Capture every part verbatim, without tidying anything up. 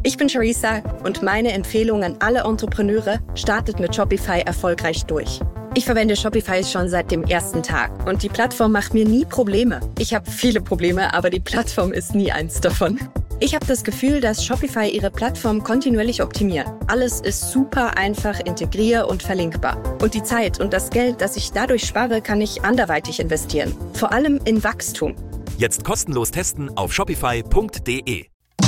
Ich bin Charissa und meine Empfehlung an alle Entrepreneure: startet mit Shopify erfolgreich durch. Ich verwende Shopify schon seit dem ersten Tag und die Plattform macht mir nie Probleme. Ich habe viele Probleme, aber die Plattform ist nie eins davon. Ich habe das Gefühl, dass Shopify ihre Plattform kontinuierlich optimiert. Alles ist super einfach integrier- und verlinkbar. Und die Zeit und das Geld, das ich dadurch spare, kann ich anderweitig investieren. Vor allem in Wachstum. Jetzt kostenlos testen auf shopify punkt de.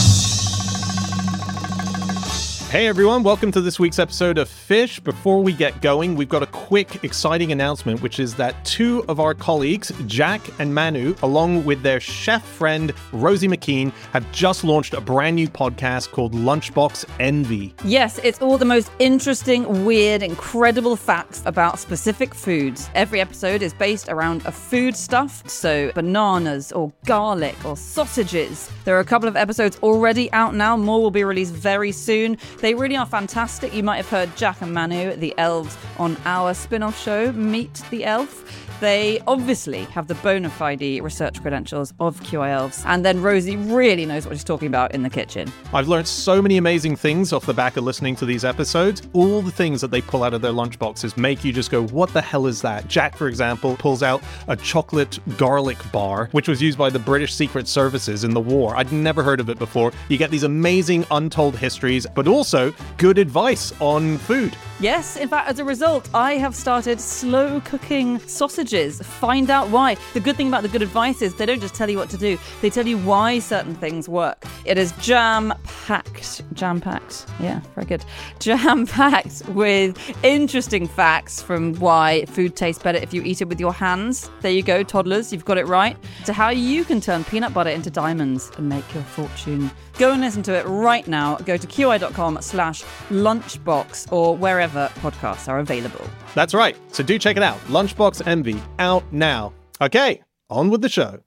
Hey everyone, welcome to this week's episode of Fish. Before we get going, we've got a quick, exciting announcement, which is that two of our colleagues, Jack and Manu, along with their chef friend, Rosie McKean, have just launched a brand new podcast called Lunchbox Envy. Yes, it's all the most interesting, weird, incredible facts about specific foods. Every episode is based around a food stuff, so bananas or garlic or sausages. There are a couple of episodes already out now. More will be released very soon. They really are fantastic. You might have heard Jack and Manu, the elves, on our spin-off show, Meet the Elf. They obviously have the bona fide research credentials of Q I Elves. And then Rosie really knows what she's talking about in the kitchen. I've learned so many amazing things off the back of listening to these episodes. All the things that they pull out of their lunchboxes make you just go, what the hell is that? Jack, for example, pulls out a chocolate garlic bar, which was used by the British Secret Services in the war. I'd never heard of it before. You get these amazing untold histories, but also good advice on food. Yes, in fact, as a result, I have started slow cooking sausages. Find out why. The good thing about the good advice is they don't just tell you what to do, they tell you why certain things work. It is jam-packed. Jam-packed. Yeah, very good. Jam-packed with interesting facts from why food tastes better if you eat it with your hands. There you go, toddlers, you've got it right. To how you can turn peanut butter into diamonds and make your fortune. Go and listen to it right now. Go to qi.com slash lunchbox or wherever podcasts are available. That's right. So do check it out. Lunchbox Envy, out now. Okay, on with the show.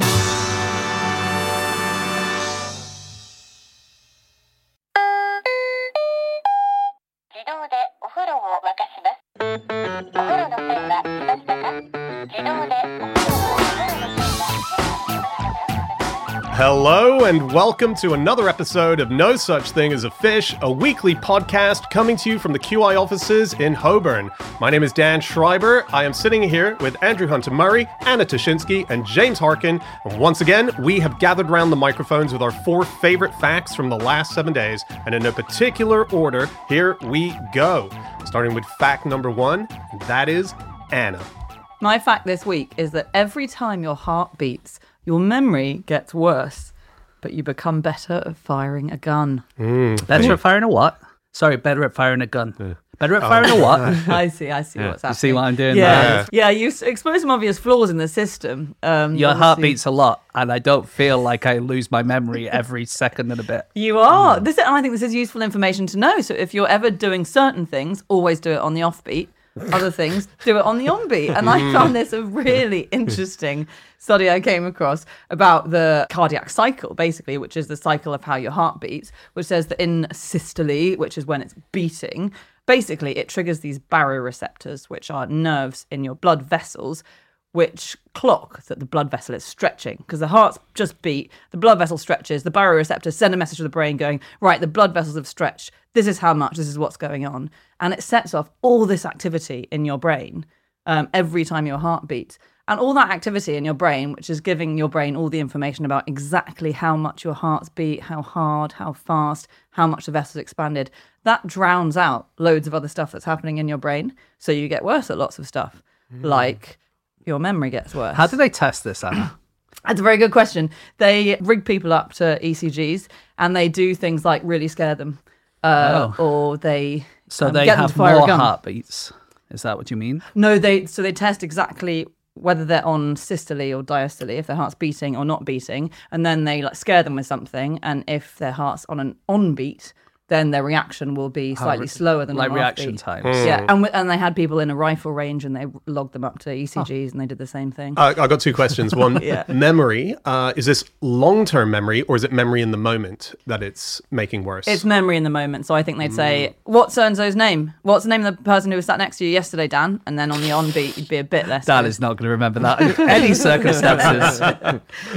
Hello and welcome to another episode of No Such Thing as a Fish, a weekly podcast coming to you from the Q I offices in Holborn. My name is Dan Schreiber. I am sitting here with Andrew Hunter-Murray, Anna Toshinsky, and James Harkin. And once again, we have gathered around the microphones with our four favorite facts from the last seven days. And in no particular order, here we go. Starting with fact number one, that is Anna. My fact this week is that every time your heart beats, your memory gets worse, but you become better at firing a gun. Mm. Better at firing a what? Sorry, better at firing a gun. Yeah. Better at oh. firing a what? I see, I see yeah. what's happening. You see what I'm doing yeah. there? Yeah, you expose some obvious flaws in the system. Um, Your heart beats a lot, and I don't feel like I lose my memory every second and a bit. You are. Mm. This, I think this is useful information to know. So if you're ever doing certain things, always do it on the offbeat. Other things, do it on the on-beat. And I found this a really interesting study I came across about the cardiac cycle, basically, which is the cycle of how your heart beats, which says that in systole, which is when it's beating, basically it triggers these baroreceptors, which are nerves in your blood vessels, which clock that the blood vessel is stretching, because the heart's just beat, the blood vessel stretches, the baroreceptors send a message to the brain going, right, the blood vessels have stretched, this is how much, this is what's going on. And it sets off all this activity in your brain um, every time your heart beats. And all that activity in your brain, which is giving your brain all the information about exactly how much your heart's beat, how hard, how fast, how much the vessel's expanded, that drowns out loads of other stuff that's happening in your brain. So you get worse at lots of stuff, mm. like your memory gets worse. How do they test this, Anna? That's a very good question. They rig people up to E C Gs and they do things like really scare them. Uh, oh. Or they So um, they get have them to fire more a gun. heartbeats. Is that what you mean? No, they so they test exactly whether they're on systole or diastole, if their heart's beating or not beating, and then they like scare them with something, and if their heart's on an on beat, then their reaction will be slightly re- slower than like an reaction off-beat. times. Mm. Yeah, and w- and they had people in a rifle range, and they logged them up to E C Gs, oh. and they did the same thing. Uh, I've got two questions. One, yeah. memory. Uh, is this long-term memory, or is it memory in the moment that it's making worse? It's memory in the moment. So I think they'd say, "What's so-and-so's name? What's the name of the person who was sat next to you yesterday, Dan?" And then on the on beat, you'd be a bit less. Dan is not going to remember that in any circumstances.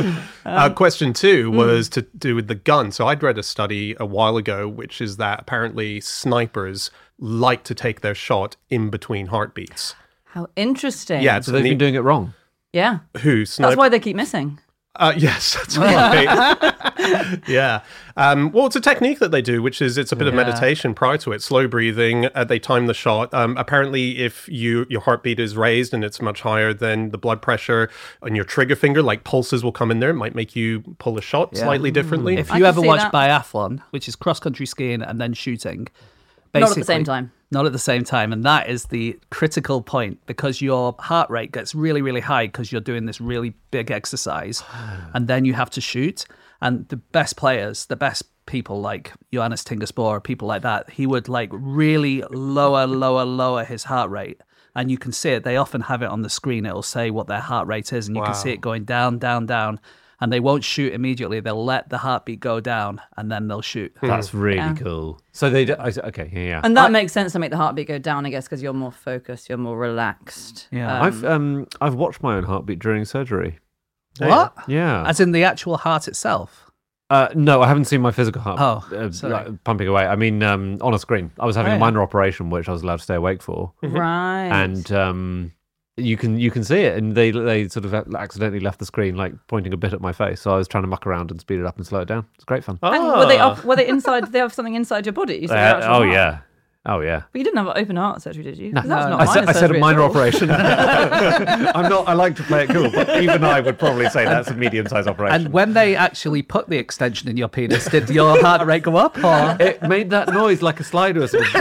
uh, question two was mm. to do with the gun. So I'd read a study a while ago, which is that apparently snipers like to take their shot in between heartbeats. How interesting. Yeah, so they've been doing it wrong. Yeah. Who? Sniper? That's why they keep missing. Uh, yes, that's right. yeah. Um, well, it's a technique that they do, which is it's a bit yeah. of meditation prior to it. Slow breathing. Uh, they time the shot. Um, apparently, if you your heartbeat is raised and it's much higher than the blood pressure on your trigger finger, like pulses will come in there. It might make you pull a shot yeah. slightly differently. If you ever watch that. biathlon, which is cross-country skiing and then shooting, not at the same time. Not at the same time. And that is the critical point because your heart rate gets really, really high because you're doing this really big exercise. And then you have to shoot. And the best players, the best people like Johannes Tingesboer, people like that, he would like really lower, lower, lower his heart rate. And you can see it. They often have it on the screen. It'll say what their heart rate is. And you wow. can see it going down, down, down. And they won't shoot immediately. They'll let the heartbeat go down, and then they'll shoot. That's really yeah. cool. So they, do, okay, yeah, yeah. And that I, makes sense to make the heartbeat go down, I guess, because you're more focused, you're more relaxed. Yeah, um, I've um, I've watched my own heartbeat during surgery. What? Yeah, as in the actual heart itself. Uh, no, I haven't seen my physical heart oh, uh, sorry. like, pumping away. I mean, um, on a screen. I was having oh, a minor yeah. operation, which I was allowed to stay awake for. Right. And um, you can you can see it, and they they sort of accidentally left the screen like pointing a bit at my face. So I was trying to muck around and speed it up and slow it down. It's great fun. Oh. And were they up, were they inside? Did they have something inside your body? You uh, oh heart? yeah. Oh, yeah. But you didn't have an open heart surgery, did you? No, that was not I, said, I said a minor all. operation. I'm not. I like to play it cool, but even I would probably say that's a medium-sized operation. And when they actually put the extension in your penis, did your heart rate go up? Or? It made that noise like a slider. Sort of.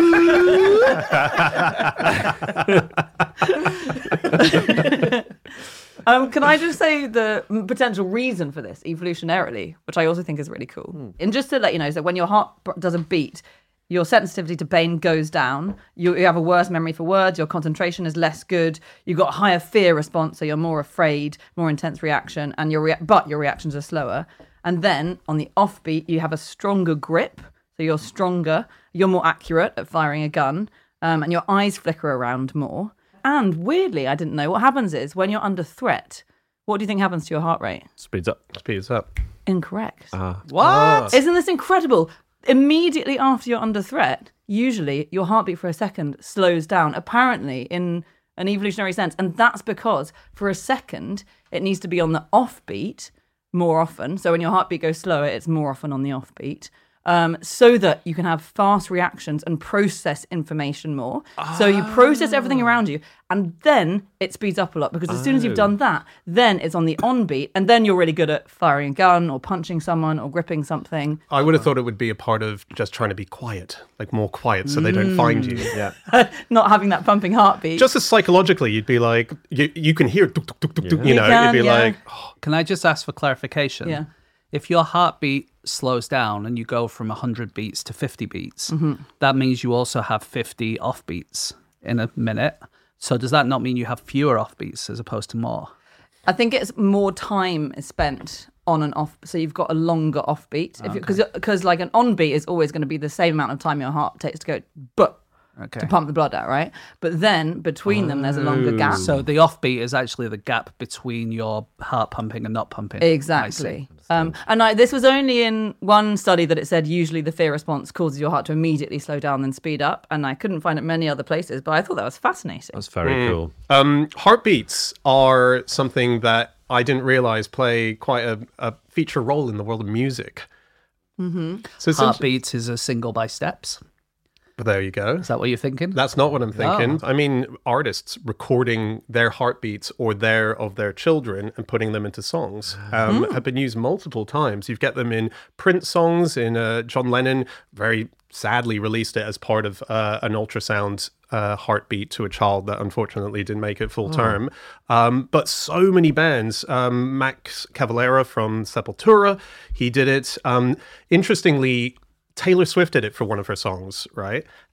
Um, can I just say the potential reason for this evolutionarily, which I also think is really cool. Hmm. And just to let you know, so when your heart doesn't beat, your sensitivity to pain goes down. You, you have a worse memory for words. Your concentration is less good. You've got a higher fear response, so you're more afraid, more intense reaction, and your rea- but your reactions are slower. And then on the offbeat, you have a stronger grip, so you're stronger. You're more accurate at firing a gun, um, and your eyes flicker around more. And weirdly, I didn't know, what happens is when you're under threat, what do you think happens to your heart rate? Speeds up. Speeds up. Incorrect. Uh, what? Isn't this incredible? Immediately after you're under threat, usually your heartbeat for a second slows down, apparently in an evolutionary sense. And that's because for a second, it needs to be on the offbeat more often. So when your heartbeat goes slower, it's more often on the offbeat. Um, so that you can have fast reactions and process information more. Oh. So you process everything around you, and then it speeds up a lot, because as oh. soon as you've done that, then it's on the on beat, and then you're really good at firing a gun or punching someone or gripping something. I would have thought it would be a part of just trying to be quiet, like more quiet, so mm. they don't find you. Yeah, not having that pumping heartbeat. Just as psychologically, you'd be like, you, you can hear, tuk, tuk, tuk, tuk, tuk, you know, can, you'd be yeah. like. Oh. Can I just ask for clarification? Yeah. If your heartbeat slows down and you go from one hundred beats to fifty beats, mm-hmm. that means you also have fifty offbeats in a minute. So does that not mean you have fewer offbeats as opposed to more? I think it's more time is spent on and off, so you've got a longer offbeat. Because okay. because like an on beat is always going to be the same amount of time your heart takes to go, but okay. to pump the blood out, right? But then between oh. them, there's a longer gap. So the offbeat is actually the gap between your heart pumping and not pumping. Exactly. Um, and I, this was only in one study that it said usually the fear response causes your heart to immediately slow down and speed up. And I couldn't find it many other places, but I thought that was fascinating. That's very mm. cool. Um, heartbeats are something that I didn't realize play quite a, a feature role in the world of music. Mm-hmm. So heartbeats is a single by steps. But there you go. Is that what you're thinking? That's not what I'm thinking. Oh. I mean, artists recording their heartbeats or their of their children and putting them into songs um, mm. have been used multiple times. You get them in Prince songs. In uh, John Lennon very sadly released it as part of uh, an ultrasound uh, heartbeat to a child that unfortunately didn't make it full oh. term. Um, but so many bands. Um, Max Cavalera from Sepultura, he did it. Um, interestingly, Taylor Swift did it for one of her songs, right?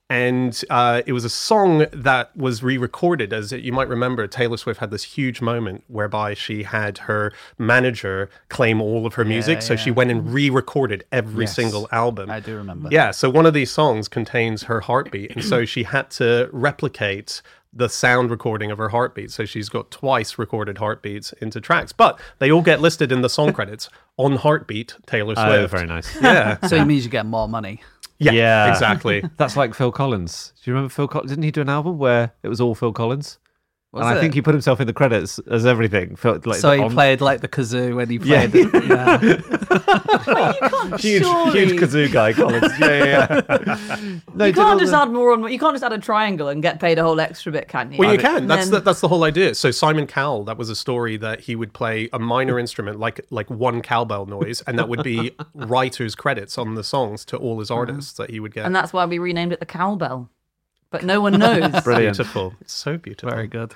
And uh, it was a song that was re-recorded. As you might remember, Taylor Swift had this huge moment whereby she had her manager claim all of her music. So yeah. she went and re-recorded every Yes. single album. I do remember. Yeah, so one of these songs contains her heartbeat. And so she had to replicate the sound recording of her heartbeat. So she's got twice recorded heartbeats into tracks. But they all get listed in the song credits on Heartbeat, Taylor Swift. Oh, very nice. Yeah. So it means you get more money. Yeah, Yeah. exactly. That's like Phil Collins. Do you remember Phil Collins? Didn't he do an album where it was all Phil Collins? Was and I it? think he put himself in the credits as everything. Phil, like, So he on- played like the kazoo when he Yeah. played it. Yeah. You can't huge, surely... huge kazoo guy, Collins. Yeah, yeah, yeah. no, he You did all can't just the- add more on. You can't just add a triangle and get paid a whole extra bit, can you? Well, you And can. That's the, then- that's the whole idea. So Simon Cowell, that was a story that he would play a minor instrument, like like one cowbell noise, and that would be writers' credits on the songs to all his artists that he would get. and that's why we renamed it the cowbell. But no one knows. Brilliant. beautiful. It's so beautiful. Very good.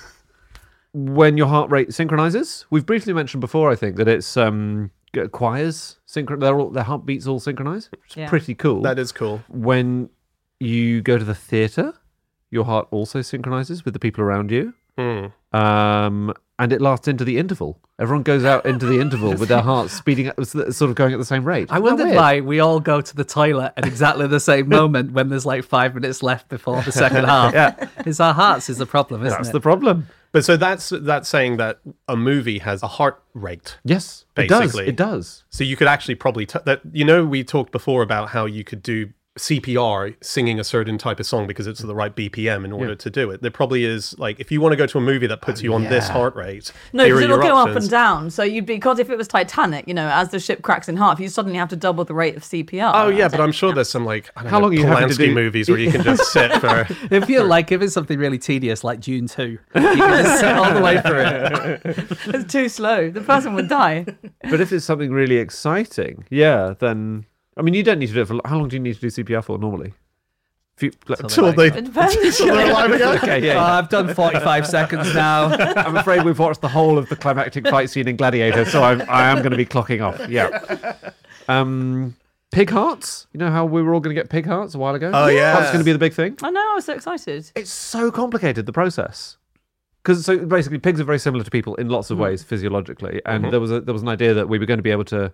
When your heart rate synchronizes, we've briefly mentioned before, I think, that it's um, g- choirs synchron. They're all, their heartbeats all synchronize. Which is Yeah. pretty cool. That is cool. When you go to the theatre, your heart also synchronizes with the people around you. Hmm. Um, and it lasts into the interval. Everyone goes out into the interval with their hearts speeding up, sort of going at the same rate. I Isn't that wondered weird? why we all go to the toilet at exactly the same moment when there's like five minutes left before the second half. Yeah. It's our hearts is the problem, isn't That's it? the problem. But so that's that's saying that a movie has a heart rate. Yes, Basically. it does. It does. So you could actually probably t- that you know we talked before about how you could do C P R singing a certain type of song because it's the right B P M in order Yeah. to do it. There probably is like if you want to go to a movie that puts you on this yeah. heart rate. No, here because are it'll your go up options. and down. So you'd be because if it was Titanic, you know, as the ship cracks in half, you suddenly have to double the rate of C P R. Oh yeah, but I'm sure there's some like I don't How know, long are you having to Polanski do- movies where you can just sit for. If feel like if it's something really tedious like Dune two, you can just sit all the way through it. It's too slow. The person would die. But if it's something really exciting, yeah, then I mean, you don't need to do it for how long do you need to do C P R for normally? If you, like, Till they, It depends. till they're alive again. okay, Oh, yeah. I've done forty-five seconds now. I'm afraid we've watched the whole of the climactic fight scene in Gladiator, so I'm, I am going to be clocking off. Yeah. Um, pig hearts. You know how we were all going to get pig hearts a while ago? Oh, yeah. That's going to be the big thing. I know. I was so excited. It's so complicated, the process. Because so basically, pigs are very similar to people in lots of ways physiologically, and Mhm. there was a, there was an idea that we were going to be able to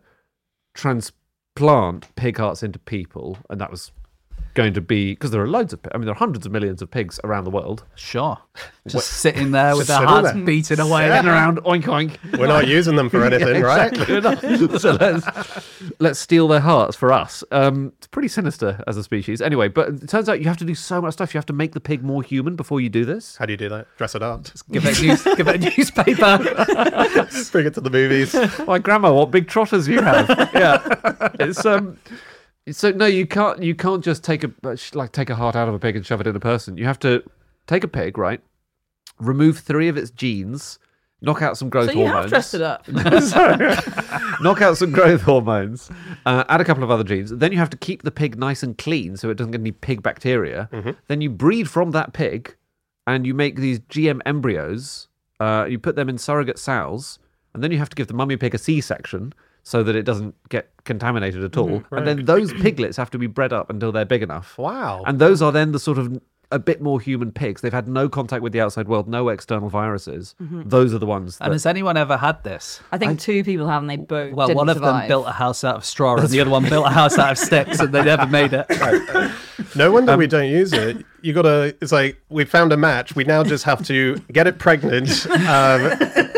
transplant pig hearts into people, and that was going to be because there are loads of. I mean, there are hundreds of millions of pigs around the world. Sure. Just sitting there with Just their sitting hearts there. beating away. Sitting around, oink oink. We're not using them for anything, right? Exactly. We're not- so let's, let's steal their hearts for us. Um, it's pretty sinister as a species. Anyway, but it turns out you have to do so much stuff. You have to make the pig more human before you do this. How do you do that? Dress it up. Give it, a news, give it a newspaper. Bring it to the movies. My grandma, what big trotters you have! Yeah, it's um. So no, you can't. You can't just take a like take a heart out of a pig and shove it in a person. You have to take a pig, right? Remove three of its genes, knock out some growth So you hormones. have dressed it up. Sorry. Knock out some growth hormones, uh, add a couple of other genes. Then you have to keep the pig nice and clean so it doesn't get any pig bacteria. Mm-hmm. Then you breed from that pig, and you make these G M embryos. Uh, you put them in surrogate sows, and then you have to give the mummy pig a C-section so that it doesn't get contaminated at all. right. And then those piglets have to be bred up until they're big enough. Wow. And those are then the sort of a bit more human pigs. They've had no contact with the outside world, no external viruses. Those are the ones that... And has anyone ever had this? I think two people have, and they both. Well, didn't one of them survive. built a house out of straw, and the other one built a house out of sticks, and they never made it. No wonder Um, we don't use it. You gotta. It's like we found a match. We now just have to get it pregnant, um,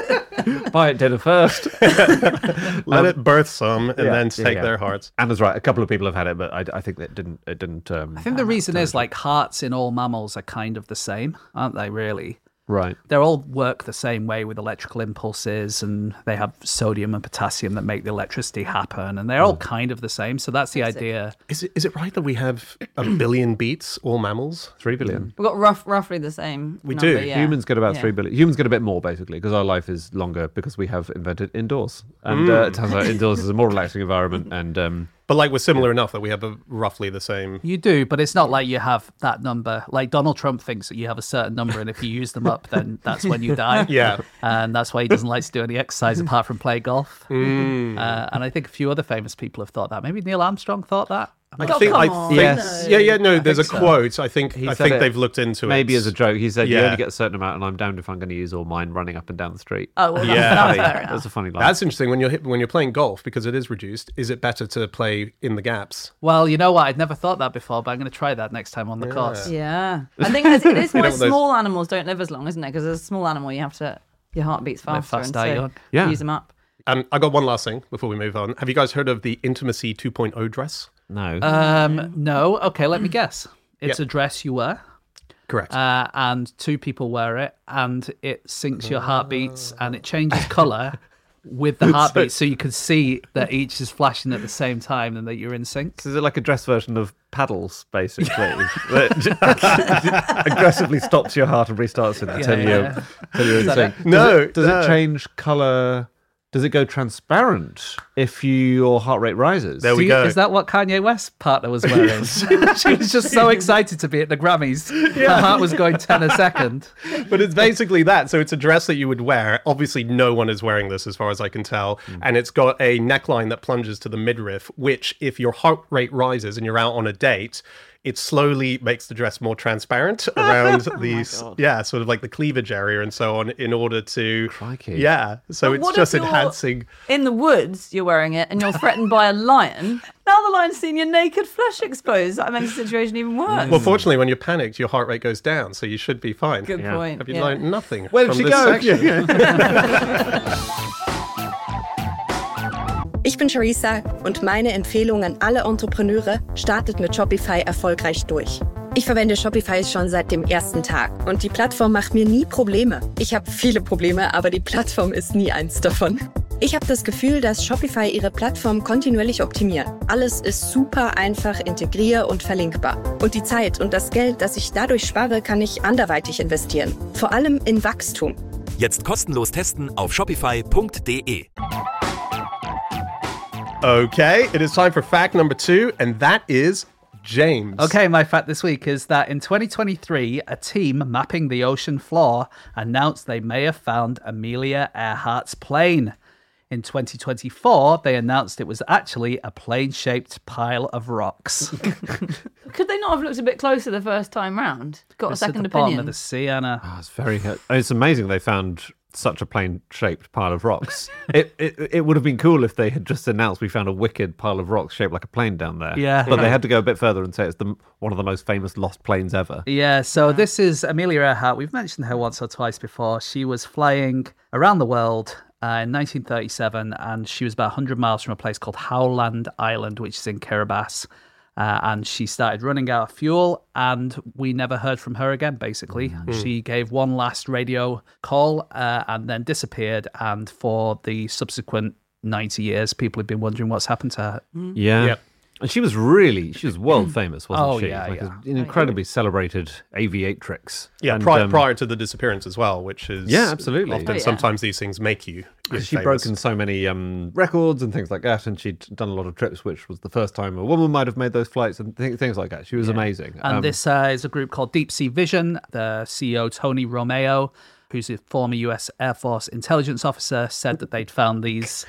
Buy it dinner first. let it birth some, and yeah, then yeah, take yeah. their hearts. Anna's right. A couple of people have had it, but I, I think that it didn't. It didn't. Um, I think the reason is like hearts in all mammals are kind of the same, aren't they? Really, right. they all work the same way with electrical impulses, and they have sodium and potassium that make the electricity happen, and they're all kind of the same. So that's the idea. Is it is it right that we have a billion beats, all mammals? Three billion. We've got rough, roughly the same. We number, do. yeah. Humans get about Yeah. three billion. Humans get a bit more basically because our life is longer because we have invented indoors, and uh, it turns out indoors is a more relaxing environment. And um, But like we're similar enough that we have a, roughly the same. You do, but it's not like you have that number. Like Donald Trump thinks that you have a certain number, and if you use them up, then that's when you die. Yeah. And that's why he doesn't like to do any exercise apart from play golf. Mm. Uh, and I think a few other famous people have thought that. Maybe Neil Armstrong thought that. I Oh, think, come I on. think, Yes. yeah, yeah, no, there's a think so. quote. I think, He I said think it they've looked into Maybe it. as a joke. He said, you Yeah. only get a certain amount, and I'm damned if I'm going to use all mine running up and down the street. Oh, well, that's, Yeah. that's Funny. fair enough. That's a funny line. That's interesting when you're hit- when you're playing golf because it is reduced. Is it better to play in the gaps? Well, you know what? I'd never thought that before, but I'm going to try that next time on the course. Yeah, I think it's- it is You why know what those- small animals don't live as long, isn't it? Because as a small animal, you have to your heart beats Live faster, fast, and die so young. Yeah. use them up. Um, I got one last thing before we move on. Have you guys heard of the Intimacy two point oh dress? no. Um, no. Okay, let me guess. It's Yeah. a dress you wear, Correct. uh, and two people wear it, and it syncs your heartbeats, and it changes color with the heartbeat, so you can see that each is flashing at the same time, and that you're in sync. So is it like a dress version of paddles, basically? that aggressively stops your heart and restarts it until, yeah. you're, until you're in that sync. it? Does No, it, does no. it change colour? Does it go transparent if your heart rate rises? There Do we you- go. Is that what Kanye West's partner was wearing? She was just so excited to be at the Grammys. Her heart was going ten a second. But it's basically that. So it's a dress that you would wear. Obviously, no one is wearing this as far as I can tell. And it's got a neckline that plunges to the midriff, which, if your heart rate rises and you're out on a date, it slowly makes the dress more transparent around the, yeah, sort of like the cleavage area and so on in order to, Crikey. yeah. So But it's what just if you're enhancing. In the woods, you're wearing it, and you're threatened by a lion. Now the lion's seen your naked flesh exposed. That makes the situation even worse. Well, fortunately, when you're panicked, your heart rate goes down, so you should be fine. Good Yeah. point. Have you yeah. learned nothing? Where did from she this go? section? Ich bin Charissa und meine Empfehlung an alle Entrepreneure startet mit Shopify erfolgreich durch. Ich verwende Shopify schon seit dem ersten Tag und die Plattform macht mir nie Probleme. Ich habe viele Probleme, aber die Plattform ist nie eins davon. Ich habe das Gefühl, dass Shopify ihre Plattform kontinuierlich optimiert. Alles ist super einfach integrier- und verlinkbar. Und die Zeit und das Geld, das ich dadurch spare, kann ich anderweitig investieren. Vor allem in Wachstum. Jetzt kostenlos testen auf shopify punkt de. Okay, it is time for fact number two, and that is James. Okay, my fact this week is that in twenty twenty-three, a team mapping the ocean floor announced they may have found Amelia Earhart's plane. In twenty twenty-four, they announced it was actually a plane-shaped pile of rocks. Could they not have looked a bit closer the first time round? Got It's a at second the bottom opinion. of the sea, Anna. Oh, it's very. It's amazing they found such a plane-shaped pile of rocks. it, it it would have been cool if they had just announced we found a wicked pile of rocks shaped like a plane down there. Yeah. but they had to go a bit further and say it's the one of the most famous lost planes ever. Yeah, so this is Amelia Earhart. We've mentioned her once or twice before. She was flying around the world uh, in nineteen thirty-seven, and she was about one hundred miles from a place called Howland Island, which is in Kiribati. Uh, and she started running out of fuel, and we never heard from her again, basically. She gave one last radio call uh, and then disappeared. And for the subsequent ninety years, people have been wondering what's happened to her. Yeah. Yep. And she was really, she was world famous, wasn't Oh, she? yeah, like yeah. an incredibly celebrated aviatrix. Yeah, And, prior, um, prior to the disappearance as well, which is Yeah, absolutely. Often, Oh, yeah. sometimes these things make you. you She'd famous. broken so many um, records and things like that, and she'd done a lot of trips, which was the first time a woman might have made those flights and th- things like that. She was amazing. And Um, this uh, is a group called Deep Sea Vision. The C E O, Tony Romeo, who's a former U S Air Force intelligence officer, said that they'd found these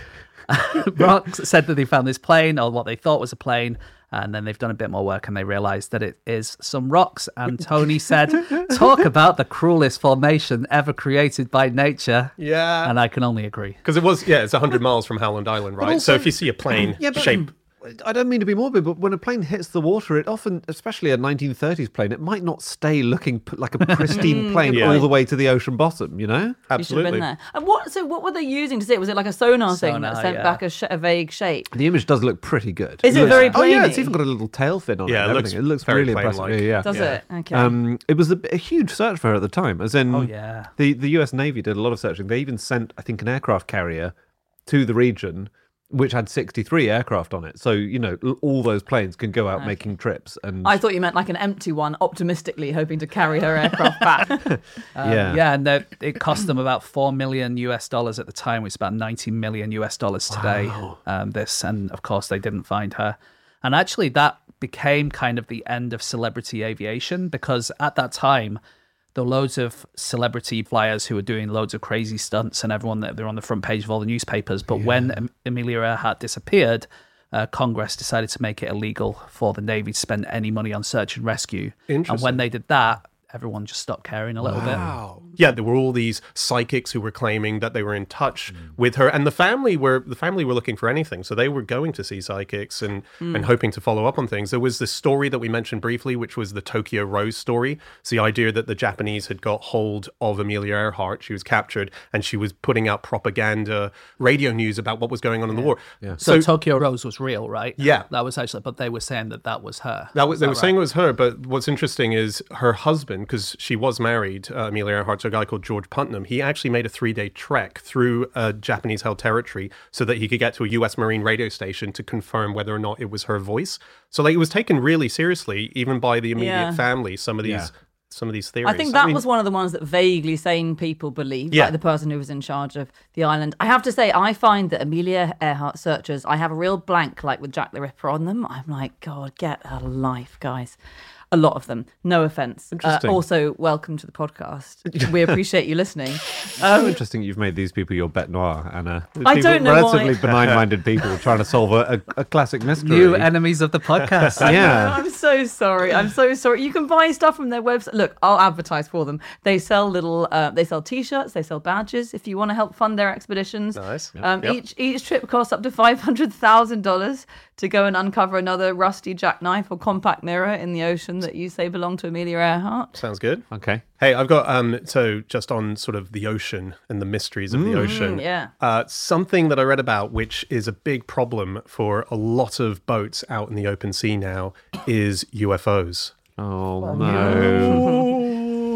rocks, said that they found this plane, or what they thought was a plane. And then they've done a bit more work and they realized that it is some rocks. And Tony said, talk about the cruelest formation ever created by nature. Yeah. And I can only agree. Because it was, yeah, it's one hundred miles from Howland Island, right? also- so if you see a plane Yeah, but- shape. I don't mean to be morbid, but when a plane hits the water, it often, especially a nineteen thirties plane, it might not stay looking p- like a pristine plane Yeah. all the way to the ocean bottom, you know? You should have Absolutely. been there. And what? So what were they using to see it? Was it like a sonar, thing Sonar, that sent yeah. back a, sh- a vague shape? The image does look pretty good. Is it looks- very Oh, yeah, plainy? it's even got a little tail fin on Yeah, it. it and looks everything. It looks very really impressive. plane-like. Yeah, yeah. Does Yeah. it? Okay. Um, it was a, a huge search for her at the time, as in Oh, yeah. the, the U S Navy did a lot of searching. They even sent, I think, an aircraft carrier to the region, which had sixty-three aircraft on it. So, you know, l- all those planes can go out making trips. And I thought you meant like an empty one, optimistically hoping to carry her aircraft back. yeah. Yeah, and that- it cost them about four million U S dollars at the time, which is about ninety million U S dollars today. Um, this, and of course, they didn't find her. And actually, that became kind of the end of celebrity aviation because at that time, there were loads of celebrity flyers who were doing loads of crazy stunts, and everyone they're on the front page of all the newspapers. But when Am- Amelia Earhart disappeared, uh, Congress decided to make it illegal for the Navy to spend any money on search and rescue. And Interesting. when they did that, everyone just stopped caring a little Wow. Yeah, there were all these psychics who were claiming that they were in touch with her, and the family were the family were looking for anything, so they were going to see psychics and and hoping to follow up on things. There was this story that we mentioned briefly, which was the Tokyo Rose story. It's the idea that the Japanese had got hold of Amelia Earhart. She was captured, and she was putting out propaganda, radio news about what was going on in the war. bit. So, Tokyo Rose was real, right? Yeah. That was actually, but they were saying that that was her. That was, Is they were right? saying it was her, but what's interesting is her husband, because she was married, uh, Amelia Earhart, to a guy called George Putnam. He actually made a three-day trek through uh, Japanese-held territory so that he could get to a U S Marine radio station to confirm whether or not it was her voice. So, like, it was taken really seriously, even by the immediate Yeah. family. Some of these, Yeah. some of these theories. I think that mean, was one of the ones that vaguely sane people believe, Yeah. like the person who was in charge of the island. I have to say, I find that Amelia Earhart searchers, I have a real blank, like with Jack the Ripper on them. I'm like, God, get a life, guys. A lot of them. No offense. Uh, Interesting. also, welcome to the podcast. We appreciate you listening. It's so interesting you've made these people your bête noire, Anna. These I people, don't know relatively why. benign-minded people trying to solve a, a, a classic mystery. New enemies of the podcast. Yeah. I'm so sorry. I'm so sorry. You can buy stuff from their website. Look, I'll advertise for them. They sell little. Uh, they sell T-shirts. They sell badges. If you want to help fund their expeditions, Nice. Um, Yep. Each each trip costs up to five hundred thousand dollars to go and uncover another rusty jackknife or compact mirror in the ocean that you say belong to Amelia Earhart. Sounds good. Okay. Hey, I've got um so just on sort of the ocean and the mysteries of the ocean. yeah. Uh, something that I read about, which is a big problem for a lot of boats out in the open sea now, is U F Os. Oh, no.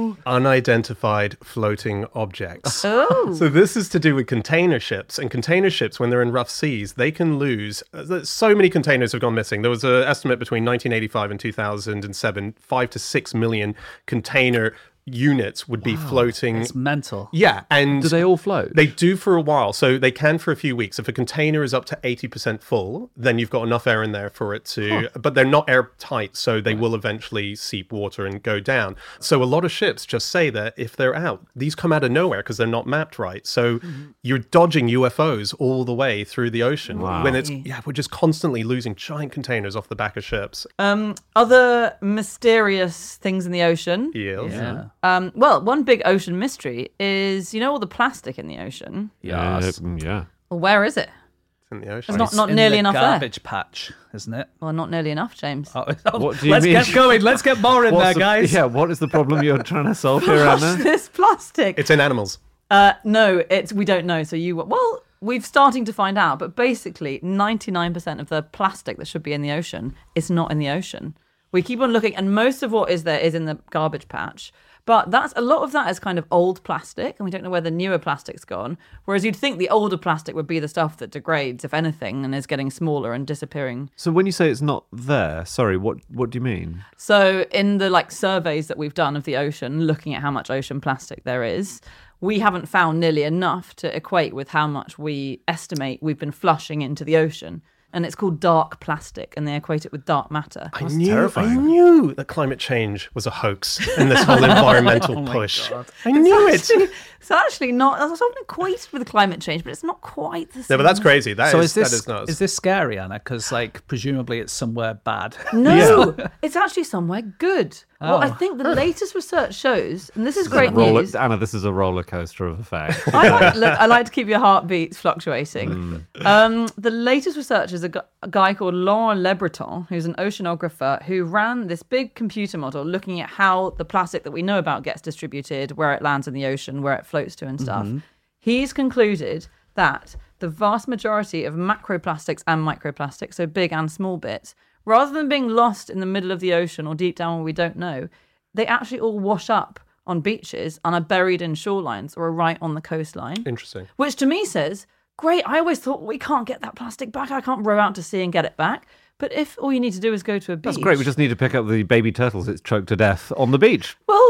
Unidentified floating objects. Oh, So this is to do with container ships, and container ships, when they're in rough seas, they can lose. uh, So many containers have gone missing. There was an estimate between nineteen eighty-five and two thousand seven, five to six million container units would be floating. It's mental. Yeah, and Do they all float? They do for a while, so they can for a few weeks. If a container is up to eighty percent full, then you've got enough air in there for it to, but they're not airtight, so they will eventually seep water and go down. So a lot of ships just say that if they're out, these come out of nowhere because they're not mapped right. So you're dodging U F Os all the way through the ocean. When it's, yeah, we're just constantly losing giant containers off the back of ships. um, other mysterious things in the ocean. Eels. Yeah. Um, well, one big ocean mystery is, you know, all the plastic in the ocean. Yes. Uh, mm, yeah. Well, where is it? In the ocean. It's not not In nearly the enough there. garbage patch, isn't it? Well, not nearly enough, James. Oh, What do you let's mean? get going. Let's get more in What's there, the- guys. Yeah, what is the problem you're trying to solve here, Anna? This plastic. It's in animals. Uh, no, it's we don't know. So you well, we're starting to find out, but basically, ninety-nine percent of the plastic that should be in the ocean is not in the ocean. We keep on looking, and most of what is there is in the garbage patch. But that's a lot of that is kind of old plastic, and we don't know where the newer plastic's gone. Whereas you'd think the older plastic would be the stuff that degrades, if anything, and is getting smaller and disappearing. So when you say it's not there, sorry, what what do you mean? So in the like surveys that we've done of the ocean, looking at how much ocean plastic there is, we haven't found nearly enough to equate with how much we estimate we've been flushing into the ocean. And it's called dark plastic, and they equate it with dark matter. I knew, I knew that climate change was a hoax in this whole environmental push. I knew it. Actually, it's actually not. It's often equated with climate change, but it's not quite the same. No, but that's crazy. That So is, is this that is nuts. is this scary, Anna? Because like presumably it's somewhere bad. No, it's actually somewhere good. Well, I Oh. think the latest research shows, and this is great Roller, news. Anna, this is a roller coaster of a fact. I like, look, I like to keep your heartbeats fluctuating. Um, the latest research is a, gu- a guy called Laurent Lebreton, who's an oceanographer who ran this big computer model looking at how the plastic that we know about gets distributed, where it lands in the ocean, where it floats to and stuff. He's concluded that the vast majority of macroplastics and microplastics, so big and small bits, rather than being lost in the middle of the ocean or deep down where we don't know, they actually all wash up on beaches and are buried in shorelines or are right on the coastline. Interesting. Which to me says, great, I always thought we can't get that plastic back. I can't row out to sea and get it back. But if all you need to do is go to a beach... That's great. We just need to pick up the baby turtles it's choked to death on the beach. Well,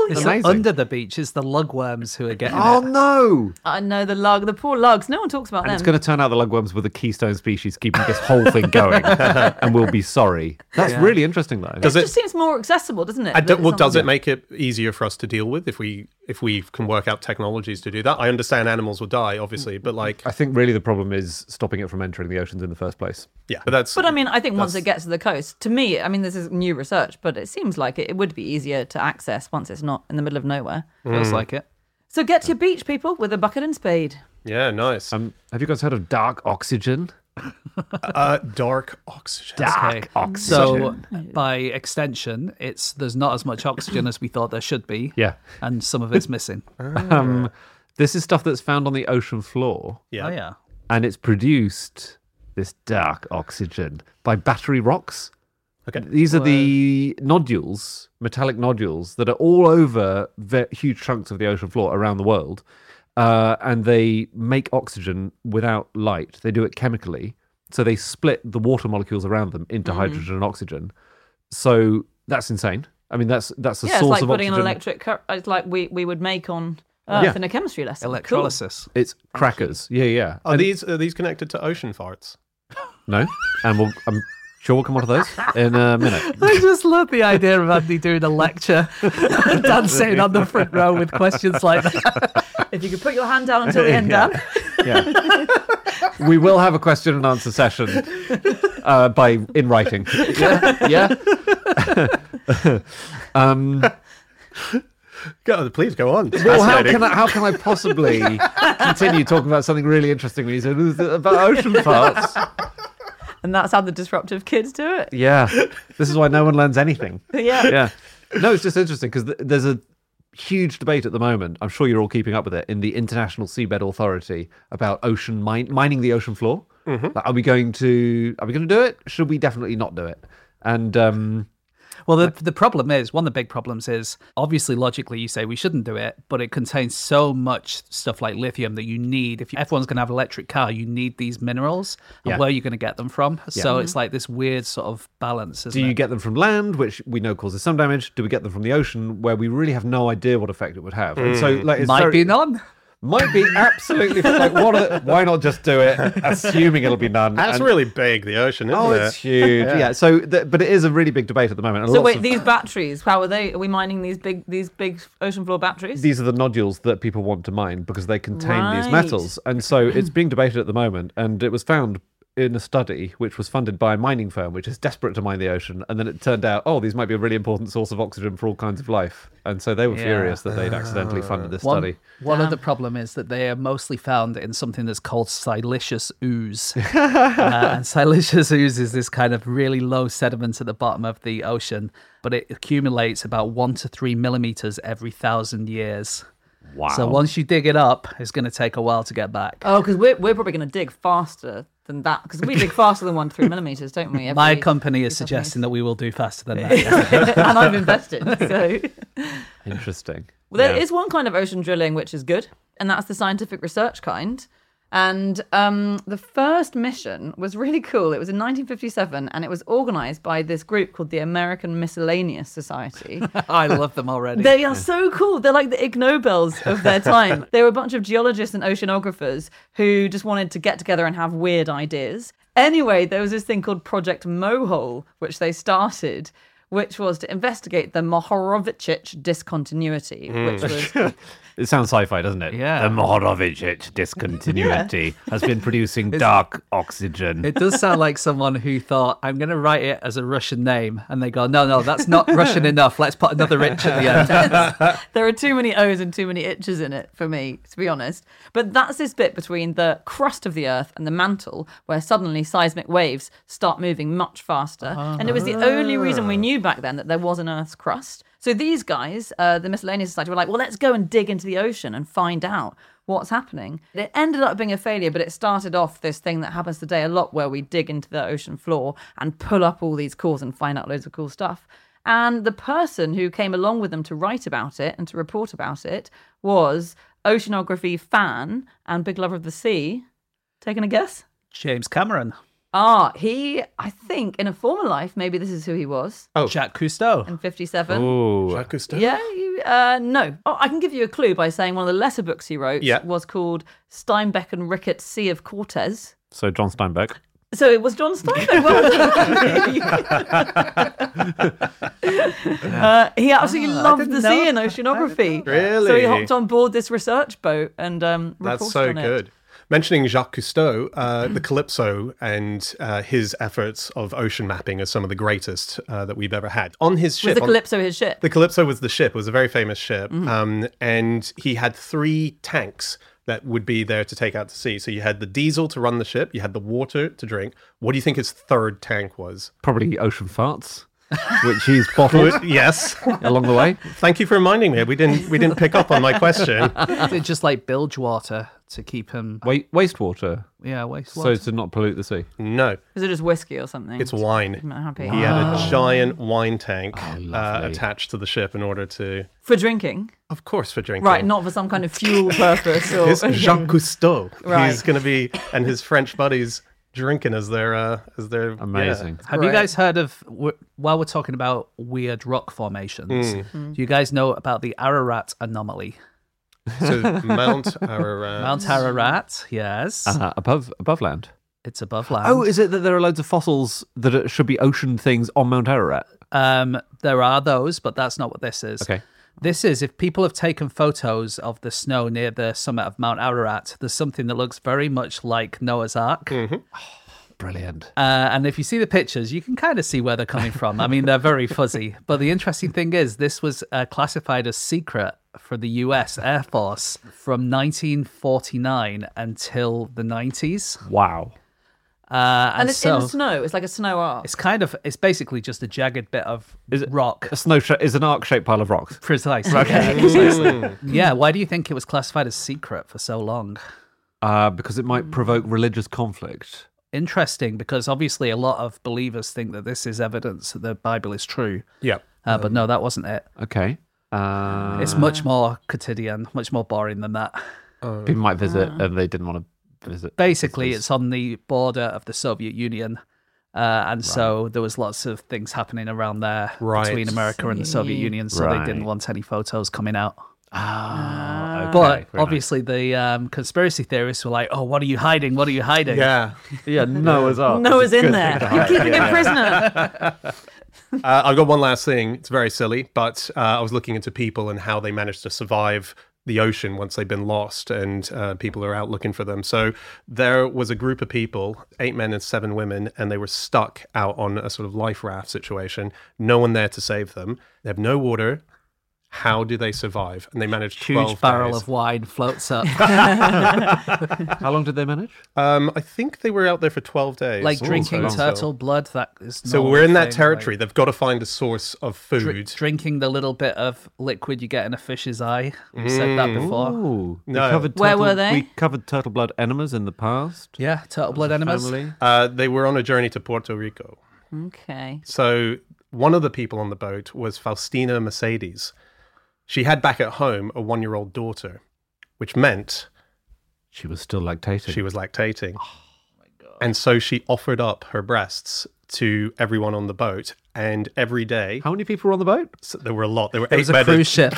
It's Amazing. under the beach. It's the lugworms who are getting Oh it. no! I know the lug, the poor lugs. No one talks about And them. it's going to turn out the lugworms were the keystone species keeping this whole thing going, and we'll be sorry. That's Yeah. really interesting, though. Does it it- just seems more accessible, doesn't it? I do, That well, does it someone- make it easier for us to deal with if we if we can work out technologies to do that? I understand animals will die, obviously, but like, I think really the problem is stopping it from entering the oceans in the first place. yeah, but that's. But I mean, I think once That's- it gets to the coast, to me, I mean, this is new research, but it seems like it, it would be easier to access once it's not in the middle of nowhere. Feels like it. So get to your beach, people, with a bucket and spade. yeah, nice. Um, have you guys heard of dark oxygen? Uh, dark oxygen. Okay. oxygen. So by extension, it's there's not as much oxygen as we thought there should be. Yeah. And some of it's missing. Um, this is stuff that's found on the ocean floor, Yeah. Oh yeah. and it's produced, this dark oxygen, by battery rocks. Okay. These are the nodules, metallic nodules, that are all over ve- huge chunks of the ocean floor around the world. Uh, and they make oxygen without light. They do it chemically. So they split the water molecules around them into hydrogen and oxygen. So that's insane. I mean, that's that's a Yeah, it's source like of putting oxygen. an electric current. It's like we, we would make on Earth Yeah. in a chemistry lesson. Cool. Electrolysis. It's crackers. Yeah, yeah. Are And- these are these connected to ocean farts? No, and we'll, I'm sure we'll come on to those in a minute. I just love the idea of Andy doing a lecture and Dan sitting on the front row with questions like that. If you could put your hand down until the end, Dan. Yeah. We will have a question and answer session uh, by in writing. Yeah, yeah. um, Go, please go on. It's well, how fascinating. can I, how can I possibly continue talking about something really interesting when you said about ocean farts? And that's how the disruptive kids do it. Yeah, this is why no one learns anything. Yeah. Yeah, no, it's just interesting because th- there's a huge debate at the moment. I'm sure you're all keeping up with it in the International Seabed Authority about ocean min- mining the ocean floor. Like, are we going to are we going to do it? Should we definitely not do it? And um, Well, the, the problem is, one of the big problems is, obviously, logically, you say we shouldn't do it, but it contains so much stuff like lithium that you need. If you, everyone's going to have an electric car, you need these minerals. And Yeah. where are you going to get them from? So it's like this weird sort of balance, isn't do you it? get them from land, which we know causes some damage? Do we get them from the ocean, where we really have no idea what effect it would have? And so, like, it's Might very- be none. might be absolutely like what? Are the, why not just do it, assuming it'll be none? That's And- really big, the ocean, isn't Oh, it? it's huge. Yeah. So, th- but it is a really big debate at the moment. and So lots wait, of- these batteries, how are they? Are we mining these big these big ocean floor batteries? these are the nodules that people want to mine because they contain these Right. metals, and so it's being debated at the moment. And it was found in a study which was funded by a mining firm which is desperate to mine the ocean, and then it turned out, oh, these might be a really important source of oxygen for all kinds of life, and so they were Yeah. furious that they'd accidentally funded this One, study. one Damn. of the problem is that they are mostly found in something that's called siliceous ooze. uh, and siliceous ooze is this kind of really low sediment at the bottom of the ocean, but it accumulates about one to three millimeters every thousand years. Wow. So once you dig it up, it's going to take a while to get back. Oh, because we're we're probably going to dig faster than that because we dig faster than one to three millimeters, don't we? My Every- company is every suggesting that we will do faster than that. and I've invested. So Interesting. well, there Yeah. is one kind of ocean drilling which is good, and that's the scientific research kind. And um, the first mission was really cool. It was in nineteen fifty-seven, and it was organised by this group called the American Miscellaneous Society. I love them already. They are so cool. They're like the Ig Nobels of their time. They were a bunch of geologists and oceanographers who just wanted to get together and have weird ideas. Anyway, there was this thing called Project Mohole, which they started, which was to investigate the Mohorovičić discontinuity, which was It sounds sci-fi, doesn't it? Yeah. The Mohorovičić discontinuity has been producing dark oxygen. It does sound like someone who thought, I'm going to write it as a Russian name. And they go, no, no, that's not Russian enough. Let's put another itch at the end. there are too many O's and too many itches in it for me, to be honest. But that's this bit between the crust of the Earth and the mantle, where suddenly seismic waves start moving much faster. And it was the only reason we knew back then that there was an Earth's crust. So these guys, uh, the Miscellaneous Society, were like, well, let's go and dig into the ocean and find out what's happening. It ended up being a failure, but it started off this thing that happens today a lot, where we dig into the ocean floor and pull up all these cores and find out loads of cool stuff. And the person who came along with them to write about it and to report about it was oceanography fan and big lover of the sea. Taking a guess? James Cameron. Ah, he, I think, in a former life, maybe this is who he was, Jacques Cousteau. in fifty-seven. Oh, Jacques Cousteau? Yeah, you, uh, no. Oh, I can give you a clue by saying one of the lesser books he wrote Yeah. was called Steinbeck and Ricketts' Sea of Cortez. so John Steinbeck. So it was John Steinbeck. Well done. uh, he absolutely Ah, I loved didn't the know- sea and I oceanography. Really? So he hopped on board this research boat and um, That's reported so on it. good. Mentioning Jacques Cousteau, uh, the Calypso and uh, his efforts of ocean mapping are some of the greatest uh, that we've ever had. On his Was ship, the on- Calypso his ship? the Calypso was the ship. It was a very famous ship, Mm. um, and he had three tanks that would be there to take out to sea. So you had the diesel to run the ship, you had the water to drink. What do you think his third tank was? Probably ocean farts, which he's bottled Yes. along the way. Thank you for reminding me. We didn't we didn't pick up on my question. Is it just like bilge water to keep him? Wa- wastewater, Yeah, waste so water. to not pollute the sea. No, Is it just whiskey or something? it's wine. I'm not happy. He had a giant wine tank Oh, uh, lovely. attached to the ship in order to, For drinking? of course, for drinking. Right, not for some kind of fuel purpose. Or, It's Jacques Cousteau. Right. He's going to be, and his French buddies drinking as their, uh, as their Amazing. Have you Right. guys heard of, w- while we're talking about weird rock formations, Hmm. do you guys know about the Ararat anomaly? Yeah. So Mount Ararat. Mount Ararat, yes. Uh, above above land. It's above land. Oh, is it that there are loads of fossils that are, should be ocean things on Mount Ararat? Um, there are those, but that's not what this is. Okay. This is if people have taken photos of the snow near the summit of Mount Ararat, there's something that looks very much like Noah's Ark. Brilliant. Uh, and if you see the pictures, you can kind of see where they're coming from. I mean, they're very fuzzy. But the interesting thing is, this was uh, classified as secret for the U S Air Force from nineteen forty-nine until the nineties. Wow. Uh, and and it's so in snow. It's like a snow arc. it's kind of, it's basically just a jagged bit of Is it- rock. A snow sh- is an arc-shaped pile of rocks. Precisely. Yeah, precisely. Yeah, why do you think it was classified as secret for so long? Uh, because it might provoke religious conflict. Interesting, because obviously a lot of believers think that this is evidence that the Bible is true. Yeah. Uh, but no, that wasn't it. Okay. Uh, It's much more quotidian, much more boring than that. people might visit and they didn't want to visit. Basically, it's on the border of the Soviet Union. Uh, and so there was lots of things happening around there Right. between America and the Soviet Union, so Right. they didn't want any photos coming out. Ah, okay. But Very obviously, the um, conspiracy theorists were like, "Oh, what are you hiding? What are you hiding?" Yeah. nice. Yeah, Noah's Ark. Noah's in Good there. thing to You're hide. keeping him prisoner. Uh, I've got one last thing. It's very silly, but uh, I was looking into people and how they managed to survive the ocean once they've been lost and uh, people are out looking for them. So there was a group of people, eight men and seven women, and they were stuck out on a sort of life raft situation. No one there to save them. They have no water. How do they survive? And they managed twelve Huge barrel days. of wine floats up, How long did they manage? Um, I think they were out there for twelve days. like Ooh, drinking so- turtle blood. That is So not we're in a that thing, territory. like, They've got to find a source of food. dr- drinking the little bit of liquid you get in a fish's eye. We said that before. Ooh, we No. covered Where turtle- were they? We covered turtle blood enemas in the past. Yeah, turtle blood enemas. Family. Uh, they were on a journey to Puerto Rico. Okay. So one of the people on the boat was Faustina Mercedes. She had back at home a one-year-old daughter, which meant She was still lactating. she was lactating. And so she offered up her breasts to everyone on the boat. And every day, How many people were on the boat? so there were a lot. There were It eight was a men. cruise ship.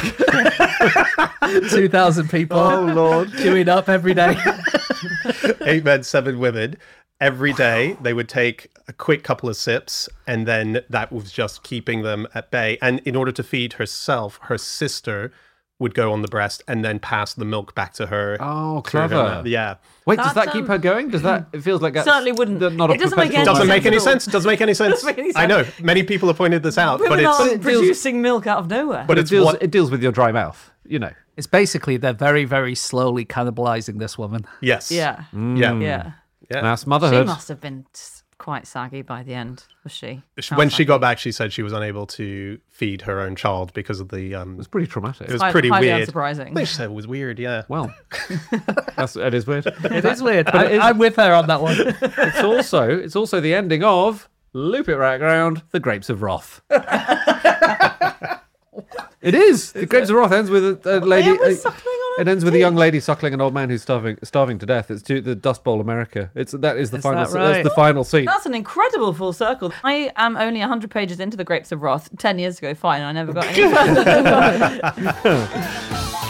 Two thousand people. Oh, Lord. Queuing up every day. eight men, seven women. Every day they would take a quick couple of sips, and then that was just keeping them at bay. And in order to feed herself, her sister would go on the breast and then pass the milk back to her. Oh, through her clever. mouth. Yeah. Wait, does That, that keep um, her going? Does that? It feels like that's Certainly wouldn't. the- Not a It doesn't make perpetual any Doesn't cycle. make any at all. sense. Doesn't make any sense. Doesn't make any I know. sense. Many people have pointed this out, but Women it's aren't feels- producing milk out of nowhere. but It it's deals, what it deals with your dry mouth. You know. It's basically they're very, very slowly cannibalizing this woman. yes. yeah. Yeah. Yeah. Yeah. That's She motherhood. must have been s- quite saggy by the end, was she? When she How got back, she said she was unable to feed her own child because of the. Um, It was pretty traumatic. it was Hi- pretty highly weird. unsurprising. I think she said it was weird. Yeah. Well, that's, it is weird. It is weird. But I, it is- I'm with her on that one. It's also it's also the ending of Loop It Right Round, The Grapes of Wrath. It is. The Grapes of Wrath ends with a, a lady. Yeah, we're a- suckling on It ends with a young lady suckling an old man who's starving starving to death. It's to the Dust Bowl America. It's that is the Is final. that right? That's the final scene. That's an incredible full circle. I am only one hundred pages into the Grapes of Wrath. Ten years ago, fine, I never got any further than that.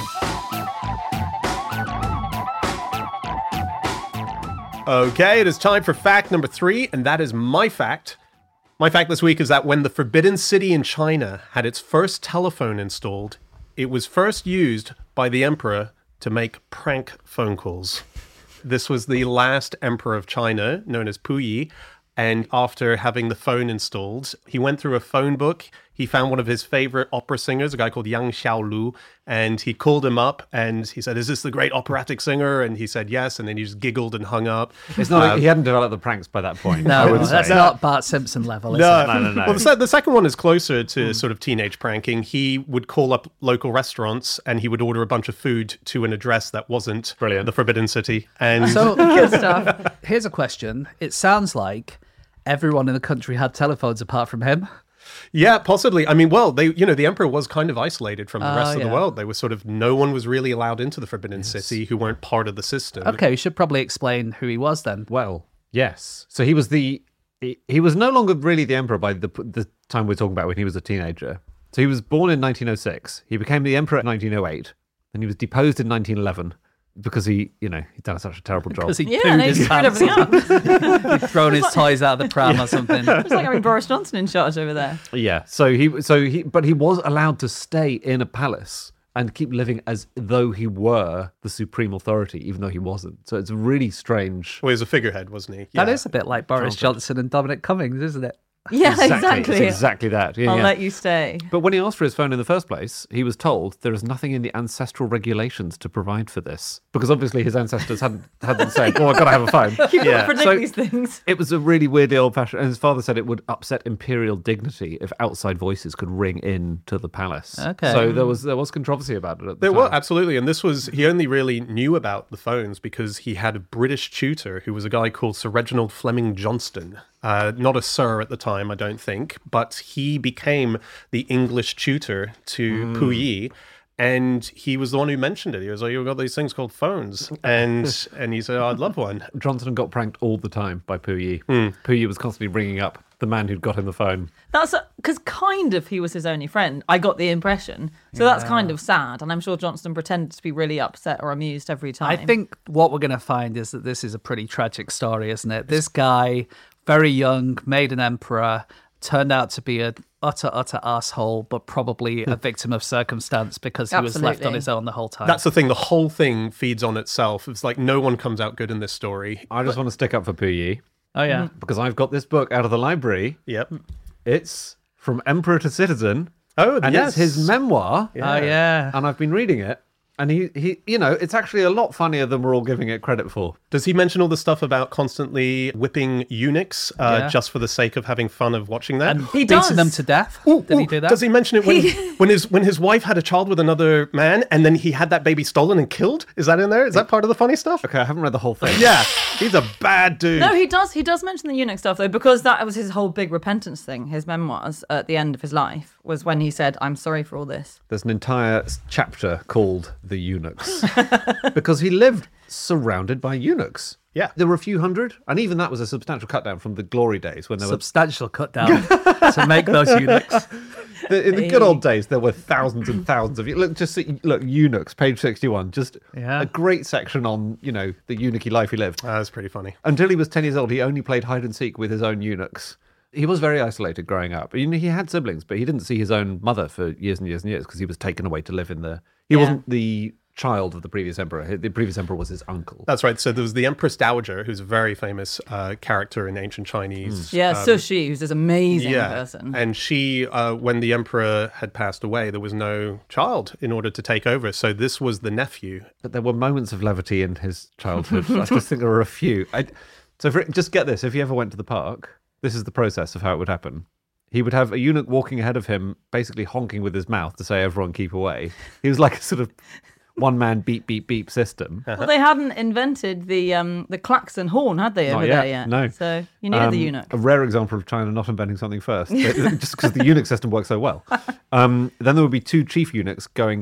Okay, it is time for fact number three, and that is my fact. My fact this week is that when the Forbidden City in China had its first telephone installed, it was first used by the emperor to make prank phone calls. This was the last emperor of China, known as Puyi, and after having the phone installed, he went through a phone book. He found one of his favorite opera singers, a guy called Yang Xiaolu, and he called him up and he said, "Is this the great operatic singer?" And he said, "Yes." And then he just giggled and hung up. It's not. Um, he hadn't developed the pranks by that point. I No, would that's say. not Bart Simpson level, is No, it? No, no, no. Well, the, se- the second one is closer to sort of teenage pranking. He would call up local restaurants and he would order a bunch of food to an address that wasn't Brilliant. the Forbidden City. And So Good stuff. here's a question. It sounds like everyone in the country had telephones apart from him. yeah, possibly. I mean, well, they, you know, the emperor was kind of isolated from the Oh, rest of yeah. the world. They were sort of, no one was really allowed into the Forbidden City who weren't part of the system. Okay, we should probably explain who he was then. Well, yes. So he was the he, he was no longer really the emperor by the the time we're talking about when he was a teenager. So he was born in nineteen oh six. He became the emperor in nineteen oh eight. Then he was deposed in nineteen eleven because he, you know, he'd done such a terrible job. Because he Yeah, pooed and he his screwed pants, everything up. he'd thrown his toys out of the pram or something. It's like having Boris Johnson in charge over there. Yeah. So he so he but he was allowed to stay in a palace and keep living as though he were the supreme authority, even though he wasn't. So it's really strange. Well, he was a figurehead, wasn't he? That Yeah. is a bit like Boris Johnson and Dominic Cummings, isn't it? Yeah, It's exactly. exactly that. Yeah, I'll yeah. let you stay. But when he asked for his phone in the first place, he was told there is nothing in the ancestral regulations to provide for this. Because obviously his ancestors hadn't hadn't said, "Oh, I've got to have a phone." You Yeah. can't predict So- these things. It was a really weirdly old-fashioned. And his father said it would upset imperial dignity if outside voices could ring in to the palace. Okay. So there was there was controversy about it at the There time. were, absolutely. And this was, he only really knew about the phones because he had a British tutor who was a guy called Sir Reginald Fleming Johnston. Uh, not a sir at the time, I don't think, but he became the English tutor to Puyi. And he was the one who mentioned it. He was like, "You've got these things called phones." And and he said, oh, "I'd love one." Johnson got pranked all the time by Puyi. Puyi was constantly ringing up the man who'd got him the phone. That's because kind of he was his only friend. I got the impression. So that's kind of sad. And I'm sure Johnston pretended to be really upset or amused every time. I think what we're going to find is that this is a pretty tragic story, isn't it? This guy, very young, made an emperor, turned out to be an utter, utter asshole, but probably a victim of circumstance because he was left Absolutely. on his own the whole time. That's the thing. The whole thing feeds on itself. It's like no one comes out good in this story. I just want to stick up for Puyi oh, yeah. because I've got this book out of the library. Yep. It's From Emperor to Citizen. Oh, and yes. it's his memoir. Oh, yeah. And I've been reading it. And he, he, you know, it's actually a lot funnier than we're all giving it credit for. Does he mention all the stuff about constantly whipping eunuchs uh, Yeah. just for the sake of having fun of watching that? And He beating does. them to death. Ooh, Did he ooh, do that? Does he mention it when, when his when his wife had a child with another man and then he had that baby stolen and killed? Is that in there? Is that part of the funny stuff? Okay, I haven't read the whole thing. Yeah, he's a bad dude. No, he does. He does mention the eunuch stuff though, because that was his whole big repentance thing. His memoirs at the end of his life was when he said, "I'm sorry for all this." There's an entire s- chapter called The Eunuchs because he lived surrounded by eunuchs. Yeah. There were a few hundred, and even that was a substantial cut down from the glory days when there were Substantial cut down to make those eunuchs. the, in the good old days there were thousands and thousands of you. Look, just see, look, eunuchs, page sixty-one, just Yeah. a great section on you know the eunuchy life he lived. That's pretty funny. Until he was ten years old, he only played hide and seek with his own eunuchs. He was very isolated growing up. You know, he had siblings, but he didn't see his own mother for years and years and years because he was taken away to live in the. He Yeah. wasn't the child of the previous emperor. The previous emperor was his uncle. That's right. So there was the Empress Dowager, who's a very famous uh, character in ancient Chinese. Yeah, um, Sushi, who's this amazing yeah, person. and she, uh, when the emperor had passed away, there was no child in order to take over. So this was the nephew. But there were moments of levity in his childhood. I just think there were a few. I, so for, just get this: if he ever went to the park, this is the process of how it would happen. He would have a eunuch walking ahead of him, basically honking with his mouth to say, "Everyone keep away." He was like a sort of one-man beep, beep, beep system. Well, they hadn't invented the um, the klaxon horn, had they, Not over yet, there yet? no. So you need Um, the eunuch. A rare example of China not inventing something first, just because the eunuch system works so well. Um, then there would be two chief eunuchs going kind of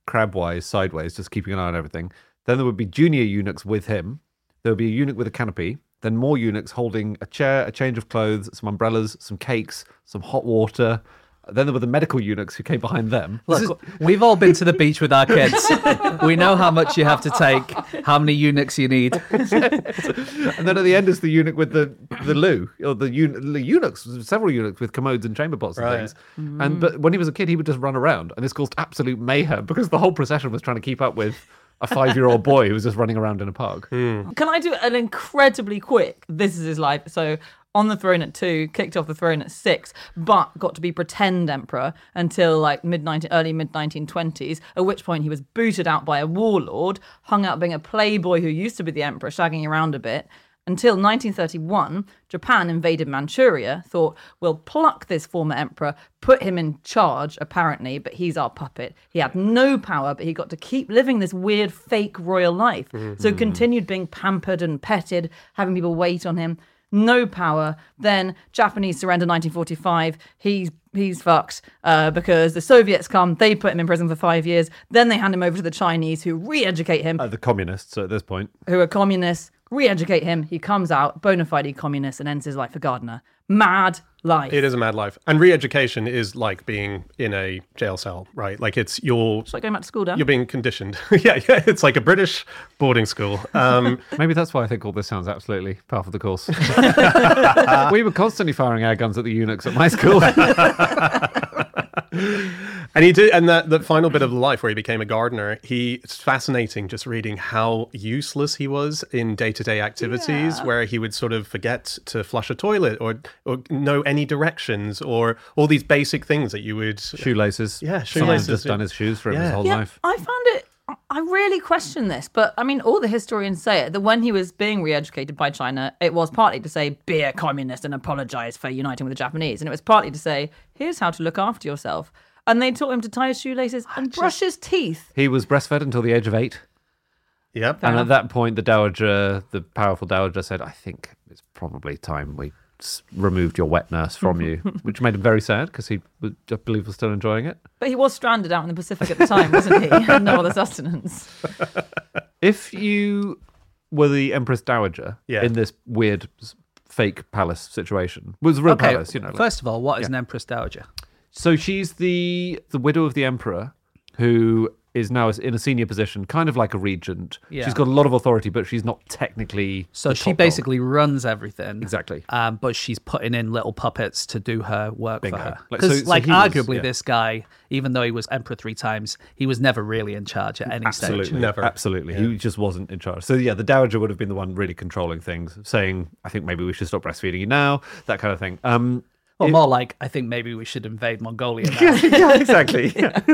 crabwise, sideways, just keeping an eye on everything. Then there would be junior eunuchs with him. There would be a eunuch with a canopy. Then more eunuchs holding a chair, a change of clothes, some umbrellas, some cakes, some hot water. Then there were the medical eunuchs who came behind them. Look, we've all been to the beach with our kids. We know how much you have to take, how many eunuchs you need. And then at the end is the eunuch with the the loo, or the, eun- the eunuchs, several eunuchs with commodes and chamber pots and Right. things. And but when he was a kid, he would just run around, and this caused absolute mayhem because the whole procession was trying to keep up with a five-year-old boy who was just running around in a park. Can I do an incredibly quick, this is his life. So on the throne at two, kicked off the throne at six, but got to be pretend emperor until like mid nineteen, early mid nineteen twenties, at which point he was booted out by a warlord, hung out being a playboy who used to be the emperor, shagging around a bit. Until nineteen thirty-one, Japan invaded Manchuria, thought, we'll pluck this former emperor, put him in charge, apparently, but he's our puppet. He had no power, but he got to keep living this weird fake royal life. Mm-hmm. So continued being pampered and petted, having people wait on him. No power. Then Japanese surrender nineteen forty-five. He's he's fucked uh, because the Soviets come. They put him in prison for five years. Then they hand him over to the Chinese, who re-educate him, Uh, the communists at this point. who are communists. Re-educate him. He comes out bona fide communist and ends his life a gardener. Mad life. It is a mad life. And re-education is like being in a jail cell, right? Like it's you're It's like going back to school, Dan. you're being conditioned. yeah, yeah. It's like a British boarding school. Um, Maybe that's why I think all this sounds absolutely par for the course. We were constantly firing our guns at the eunuchs at my school. and he did, and that the final bit of life where he became a gardener, he it's fascinating just reading how useless he was in day-to-day activities, Yeah. where he would sort of forget to flush a toilet or or know any directions or all these basic things that you would. Shoelaces. Yeah, Someone's shoelaces, just yeah. done his shoes for him Yeah. his whole Yeah, life. I found it. I really question this, but I mean, all the historians say it, that when he was being re-educated by China, it was partly to say, be a communist and apologize for uniting with the Japanese. And it was partly to say, here's how to look after yourself. And they taught him to tie his shoelaces and brush his teeth. He was breastfed until the age of eight. Yep. And at that point, the dowager, the powerful dowager, said, I think it's probably time we s- removed your wet nurse from you, which made him very sad because he, was- I believe, was still enjoying it. But he was stranded out in the Pacific at the time, wasn't he? He had no other sustenance. If you were the Empress Dowager Yeah. in this weird s- fake palace situation, it was a real Okay, palace, you know. like- first of all, what is an Empress Dowager? So she's the the widow of the emperor who is now in a senior position, kind of like a regent. Yeah. She's got a lot of authority, but she's not technically So the she top dog. basically runs everything. Exactly. Um, but she's putting in little puppets to do her work Bingo. for her. Like, Because, so- so like, he was- arguably, yeah. this guy, even though he was emperor three times, he was never really in charge at any Absolutely, stage. Never. absolutely. He just wasn't in charge. So yeah, the dowager would have been the one really controlling things, saying, "I think maybe we should stop breastfeeding you now," that kind of thing. Um, Or it- more like, I think maybe we should invade Mongolia now. yeah, exactly.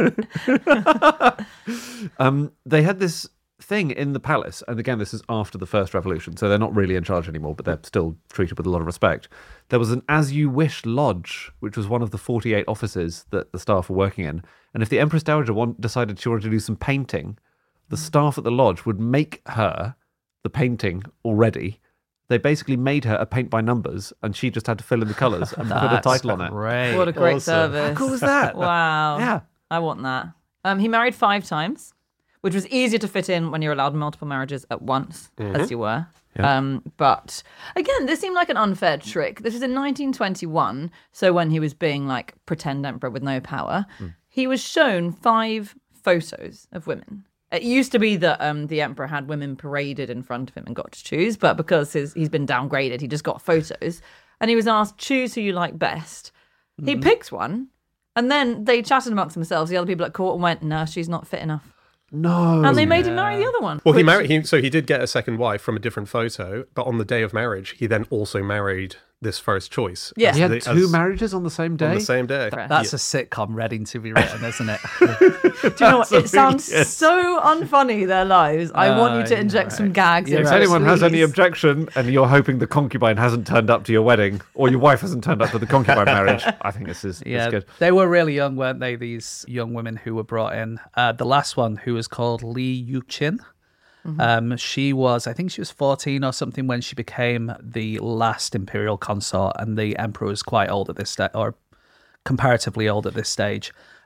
um, they had this thing in the palace, and again, this is after the first revolution, so they're not really in charge anymore, but they're still treated with a lot of respect. There was an As You Wish Lodge, which was one of the forty-eight offices that the staff were working in, and if the Empress Dowager want, decided she wanted to do some painting, the staff at the lodge would make her the painting already. They basically made her a paint by numbers, and she just had to fill in the colours and put a That's title on it. Great. What a great Awesome. service. How cool was that? Wow. Yeah. I want that. Um, he married five times, which was easier to fit in when you're allowed multiple marriages at once, as you were. Yeah. Um, but again, this seemed like an unfair trick. This was in nineteen twenty-one, so when he was being like pretend emperor with no power, he was shown five photos of women. It used to be that um, the emperor had women paraded in front of him and got to choose, but because his, he's been downgraded, he just got photos. And he was asked, choose who you like best. He picked one, and then they chatted amongst themselves. The other people at court and went, no, she's not fit enough. No. And they made him marry the other one. Well, he which- married. He, so he did get a second wife from a different photo, but on the day of marriage, he then also married this first choice. Yeah. as He had the- two as- marriage on the same day? on the same day. That's a sitcom ready to be written, isn't it? Do you know what? It sounds so unfunny, their lives. I want you to Uh, inject you're some right. gags You're in If it, anyone has any please. objection and you're hoping the concubine hasn't turned up to your wedding or your wife hasn't turned up to the concubine marriage, I think this is, this Yeah, is good. they were really young, weren't they? These young women who were brought in. Uh, the last one, who was called Li Yuqin, um, she was, I think she was fourteen or something when she became the last imperial consort, and the emperor was quite old at this stage, or comparatively old at this stage.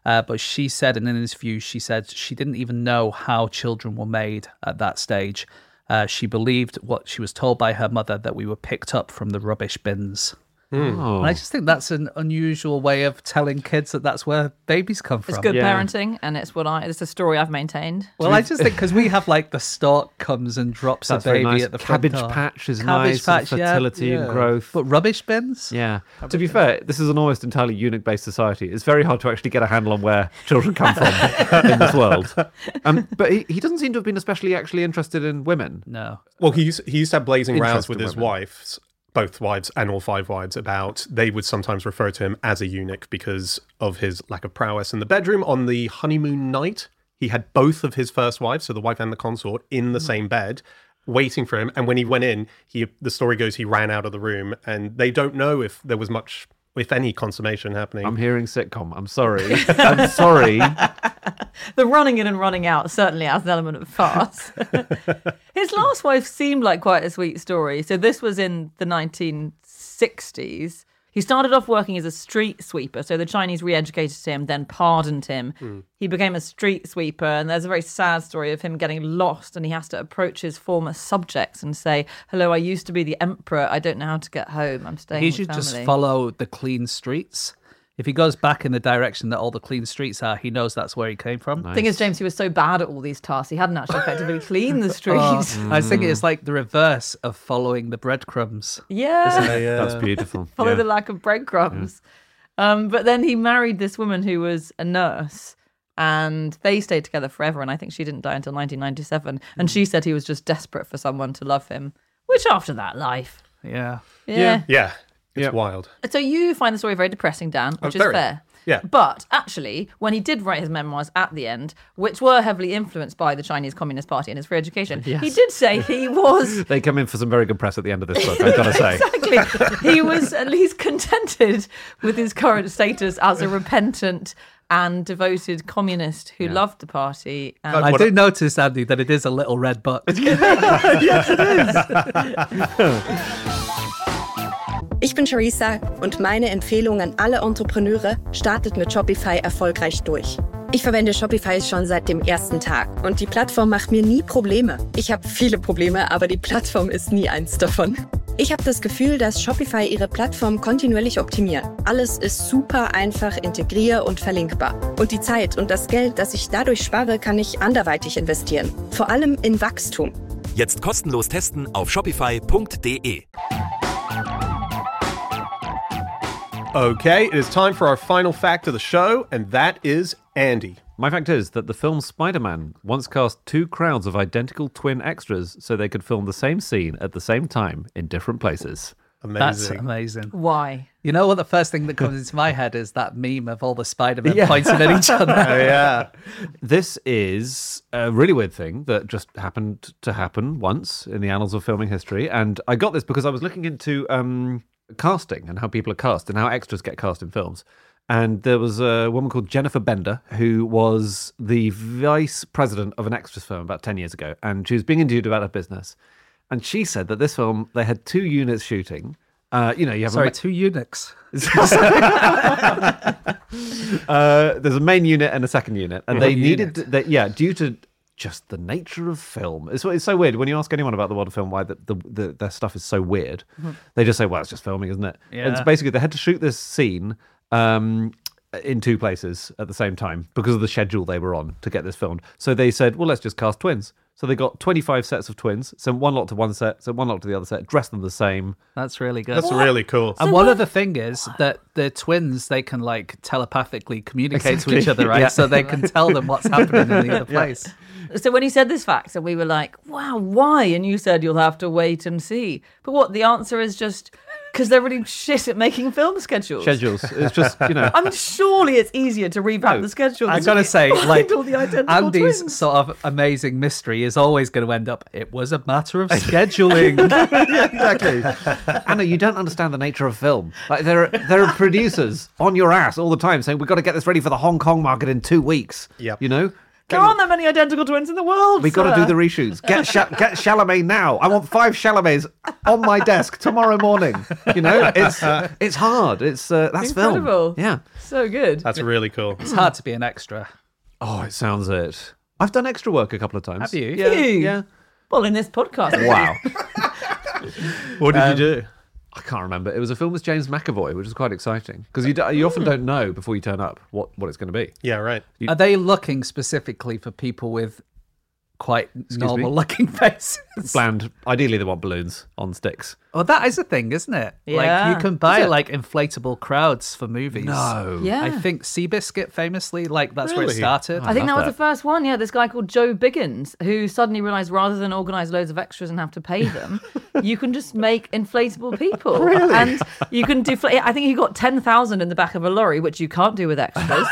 Uh, but she said in an interview, she said she didn't even know how children were made at that stage. Uh, she believed what she was told by her mother, that we were picked up from the rubbish bins. Oh. And I just think that's an unusual way of telling kids that that's where babies come from. It's good Yeah. parenting, and it's what I. It's a story I've maintained. Well, I just think because we have like the stork comes and drops That's a very baby nice. at the front Cabbage door. patch is Cabbage nice, patch, and yeah, fertility and yeah. growth. But rubbish bins? Yeah. To be fair, this is an almost entirely eunuch-based society. It's very hard to actually get a handle on where children come from in this world. Um, but he, he doesn't seem to have been especially actually interested in women. No. Well, he used, he used to have blazing rows Interesting with his women. wives, both wives and all five wives, about they would sometimes refer to him as a eunuch because of his lack of prowess in the bedroom. On the honeymoon night, he had both of his first wives, so the wife and the consort, in the same bed, waiting for him. And when he went in, he the story goes he ran out of the room, and they don't know if there was much, if any, consummation happening. I'm hearing sitcom. I'm sorry. I'm sorry. The running in and running out certainly has an element of farce. His last wife seemed like quite a sweet story. So this was in the nineteen sixties. He started off working as a street sweeper. So the Chinese re-educated him, then pardoned him. Mm. He became a street sweeper. And there's a very sad story of him getting lost. And he has to approach his former subjects and say, hello, I used to be the emperor. I don't know how to get home. I'm staying He with should family. just follow the clean streets. If he goes back in the direction that all the clean streets are, he knows that's where he came from. Nice. Thing is, James, he was so bad at all these tasks, he hadn't actually effectively cleaned the streets. Oh, I think it's like the reverse of following the breadcrumbs. Yeah. That's beautiful. Follow Yeah. the lack of breadcrumbs. Um, but then he married this woman who was a nurse, and they stayed together forever. And I think she didn't die until nineteen ninety-seven. And she said he was just desperate for someone to love him. Which, after that life, Yeah. yeah. yeah, it's Yeah. wild. So you find the story very depressing, Dan, which Oh, is very. fair. Yeah. But actually, when he did write his memoirs at the end, which were heavily influenced by the Chinese Communist Party and his free education, he did say he was They come in for some very good press at the end of this book, I've got to say. exactly. He was at least contented with his current status as a repentant and devoted communist who loved the party. And I What do a- notice, Andy, that it is a little red book. Ich bin Charissa und meine Empfehlung an alle Entrepreneure, startet mit Shopify erfolgreich durch. Ich verwende Shopify schon seit dem ersten Tag und die Plattform macht mir nie Probleme. Ich habe viele Probleme, aber die Plattform ist nie eins davon. Ich habe das Gefühl, dass Shopify ihre Plattform kontinuierlich optimiert. Alles ist super einfach integrier- und verlinkbar. Und die Zeit und das Geld, das ich dadurch spare, kann ich anderweitig investieren. Vor allem in Wachstum. Jetzt kostenlos testen auf shopify punkt de. Okay, it is time for our final fact of the show, and that is Andy. My fact is that the film Spider-Man once cast two crowds of identical twin extras so they could film the same scene at the same time in different places. That's Amazing. amazing. why? You know what? The first thing that comes into my head is that meme of all the Spider-Men Yeah. pointing at each other. Oh, yeah. This is a really weird thing that just happened to happen once in the annals of filming history. And I got this because I was looking into um, casting and how people are cast and how extras get cast in films. And there was a woman called Jennifer Bender who was the vice president of an extras firm about ten years ago. And she was being interviewed about her business. And she said that this film, they had two units shooting. Uh, you know, you have Sorry, a two eunuchs. uh, there's a main unit and a second unit, and they One needed, unit. they, yeah, due to just the nature of film. It's, it's so weird when you ask anyone about the world of film why the, the, the, their stuff is so weird. They just say, "Well, it's just filming, isn't it?" Yeah. It's basically they had to shoot this scene um, in two places at the same time because of the schedule they were on to get this filmed. So they said, "Well, let's just cast twins." So they got twenty-five sets of twins, sent one lot to one set, sent one lot to the other set, dressed them the same. That's really good. That's really cool. And one other thing is that the twins, they can like telepathically communicate Exactly. to each other, right? Yeah. So they can tell them what's happening in the other place. So when he said this fact, and we were like, wow, why? And you said you'll have to wait and see. But what? The answer is just because they're really shit at making film schedules. Schedules. It's just, you know. I mean, surely it's easier to revamp No, the schedule. I than gotta to say, find like all the identical Andy's twins. sort of amazing mystery is always going to end up. It was a matter of scheduling. Exactly. Anna, you don't understand the nature of film. Like there are there are producers on your ass all the time saying we've got to get this ready for the Hong Kong market in two weeks. Yep. You know? There aren't that many identical twins in the world. We got to sir. do the reshoots. Get Sha- get Chalamet now. I want five Chalamets on my desk tomorrow morning. You know, it's it's hard. It's uh, that's Incredible. film. Yeah. So good. That's really cool. It's hard to be an extra. Oh, it sounds it. I've done extra work a couple of times. Have you? Yeah. You? Yeah. Well, in this podcast. Wow. What did Um, you do? I can't remember. It was a film with James McAvoy, which was quite exciting because you do, you often don't know before you turn up what, what it's going to be. Yeah, right. Are they looking specifically for people with quite normal me? looking faces? Bland. Ideally, they want balloons on sticks. Well, that is a thing, isn't it? Yeah. Like you can buy Is it? like inflatable crowds for movies. No. Yeah. I think Seabiscuit famously, like that's where it Really? started. I think love that was that. the first one. Yeah, this guy called Joe Biggins, who suddenly realised rather than organise loads of extras and have to pay them, you can just make inflatable people. Really? And you can do. I think he got ten thousand in the back of a lorry, which you can't do with extras.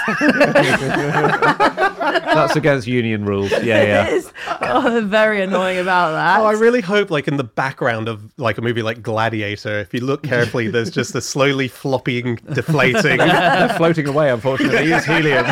That's against union rules. Yeah, yeah. It is. Oh, they're very annoying about that. Oh, I really hope, like, in the background of, like, a movie like Gladiator, if you look carefully, there's just a slowly flopping, deflating. They're floating away, unfortunately. It's helium.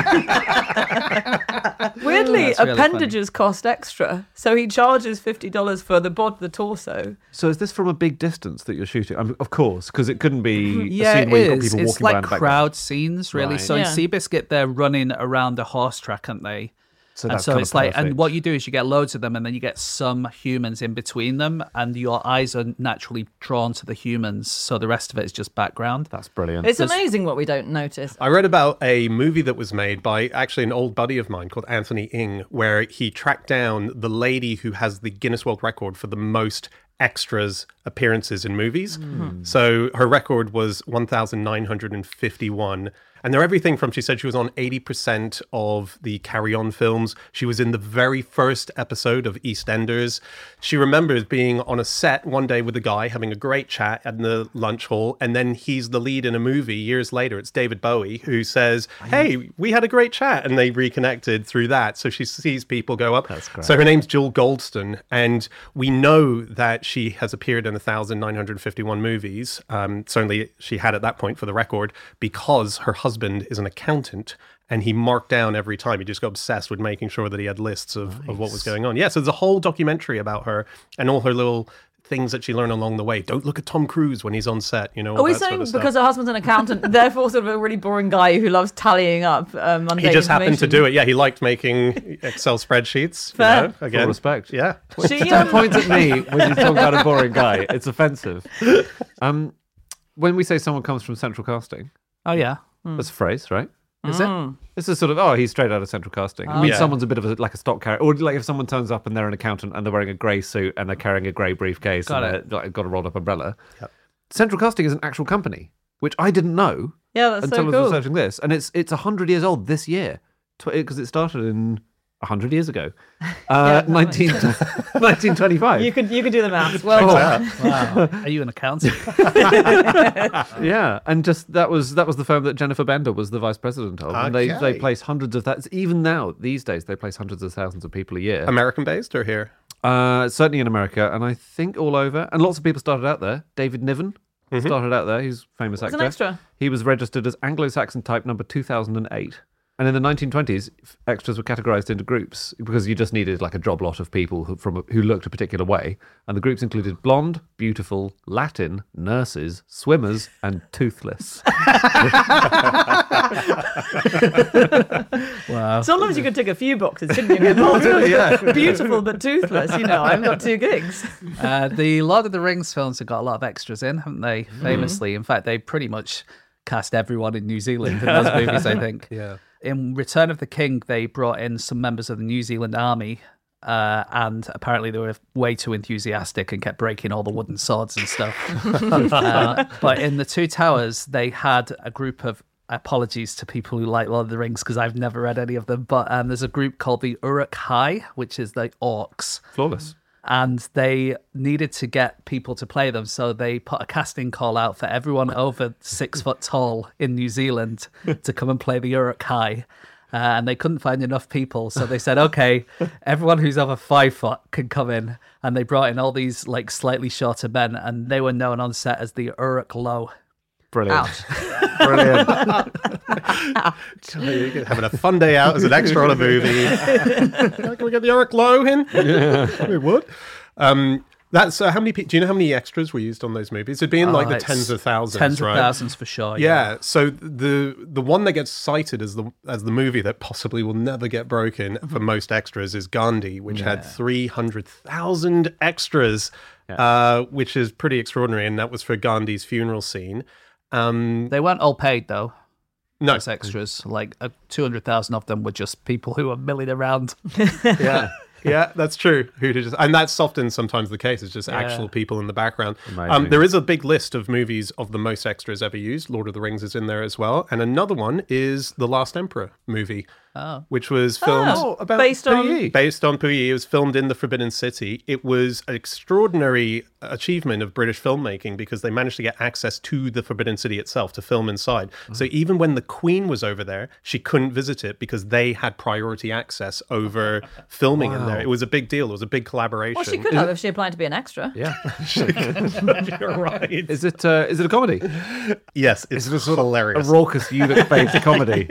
Weirdly, That's really appendages cost extra, so he charges fifty dollars for the bod, the torso. So is this from a big distance that you're shooting? I mean, of course, because it couldn't be Yeah, a scene it where you've got is. people It's walking like by in the background. crowd scenes, really. Right. So Yeah. in Seabiscuit, they're running around a horse track, aren't they? So and that's so kind it's of like, and perfect. what you do is you get loads of them, and then you get some humans in between them, and your eyes are naturally drawn to the humans. So the rest of it is just background. That's brilliant. It's amazing what we don't notice. I read about a movie that was made by actually an old buddy of mine called Anthony Ing, where he tracked down the lady who has the Guinness World Record for the most extras appearances in movies. So her record was one thousand nine hundred fifty-one. And they're everything from, she said she was on eighty percent of the Carry On films. She was in the very first episode of EastEnders. She remembers being on a set one day with a guy having a great chat in the lunch hall. And then he's the lead in a movie years later. It's David Bowie who says, hey, we had a great chat. And they reconnected through that. So she sees people go up. That's great. So her name's Jill Goldston. And we know that she has appeared in one thousand nine hundred fifty-one movies. Um, certainly she had at that point for the record, because her husband husband is an accountant and he marked down every time. He just got obsessed with making sure that he had lists of, nice. of what was going on. Yeah, so there's a whole documentary about her and all her little things that she learned along the way. Don't look at Tom Cruise when he's on set, you know. Are we that saying sort of stuff. because her husband's an accountant, therefore sort of a really boring guy who loves tallying up um, mundane He just happened to information? do it. Yeah, he liked making Excel spreadsheets. Fair. You know, again, Full respect. Yeah. She, Don't um, point at me when you talk about a boring guy. It's offensive. Um, when we say someone comes from Central Casting, Oh yeah, that's a phrase, right? is Mm. it? This is sort of, oh, he's straight out of Central Casting. I mean, Yeah. someone's a bit of a, like a stock character. Or like if someone turns up and they're an accountant and they're wearing a grey suit and they're carrying a grey briefcase Got and it. they're like, got a rolled up umbrella. Yep. Central Casting is an actual company, which I didn't know Yeah, that's until so I was cool. researching this. And it's it's one hundred years old this year because it started in one hundred years ago. Uh, nineteen, nineteen twenty-five. You could you could do the maths. Well Oh. done. Wow, are you an accountant? Yeah, and just that was that was the firm that Jennifer Bender was the vice president of, and they they Okay. place hundreds of that. Even now, these days, they place hundreds of thousands of people a year. American based or here? Uh, certainly in America, and I think all over. And lots of people started out there. David Niven started out there. He's a famous He's actor. an extra. He was registered as Anglo-Saxon type number two thousand eight. And in the nineteen twenties, f- extras were categorized into groups because you just needed like a job lot of people who, from a, who looked a particular way. And the groups included blonde, beautiful, Latin, nurses, swimmers, and toothless. Wow. Sometimes you could tick a few boxes, couldn't you? Multiple, Yeah. Beautiful but toothless. You know, I've got two gigs. Uh, the Lord of the Rings films have got a lot of extras in, haven't they? Famously, in fact, they pretty much cast everyone in New Zealand in those movies. I think. Yeah. In Return of the King, they brought in some members of the New Zealand Army, uh, and apparently they were way too enthusiastic and kept breaking all the wooden swords and stuff. uh, but in the Two Towers, they had a group of, apologies to people who like Lord of the Rings because I've never read any of them, but um, there's a group called the Uruk-hai, which is the orcs. Flawless. And they needed to get people to play them, so they put a casting call out for everyone over six foot tall in New Zealand to come and play the Uruk-hai. Uh, and they couldn't find enough people, so they said, okay, everyone who's over five foot can come in. And they brought in all these like slightly shorter men, and they were known on set as the Uruk-lo. Brilliant. Ouch. Brilliant. You're having a fun day out as an extra on a movie. Can we get the Eric Lowe in? Yeah, we would. Um, that's uh, how many? Pe- do you know how many extras were used on those movies? It'd be in like Oh, the it's tens of thousands, Tens right? of thousands for sure. Yeah. So the the one that gets cited as the as the movie that possibly will never get broken for most extras is Gandhi, which had three hundred thousand extras, uh, which is pretty extraordinary, and that was for Gandhi's funeral scene. Um, They weren't all paid though. no, As extras, like uh, two hundred thousand of them were just people who were milling around. yeah. Yeah, that's true. Who to just, and that's often sometimes the case. It's just actual people in the background. Um, Amazing. there is a big list of movies of the most extras ever used. Lord of the Rings is in there as well, and another one is the Last Emperor movie, Oh. which was filmed Oh, about based on Puyi. based on Puyi. It was filmed in the Forbidden City. It was an extraordinary achievement of British filmmaking because they managed to get access to the Forbidden City itself to film inside. So even when the Queen was over there, she couldn't visit it because they had priority access over filming in there. It was a big deal. It was a big collaboration. Well, she could have if she applied to be an extra. Yeah. You're right. Is it? Uh, is it a comedy? Yes, it's Is it a sort of hilarious. a raucous eunuch-based comedy?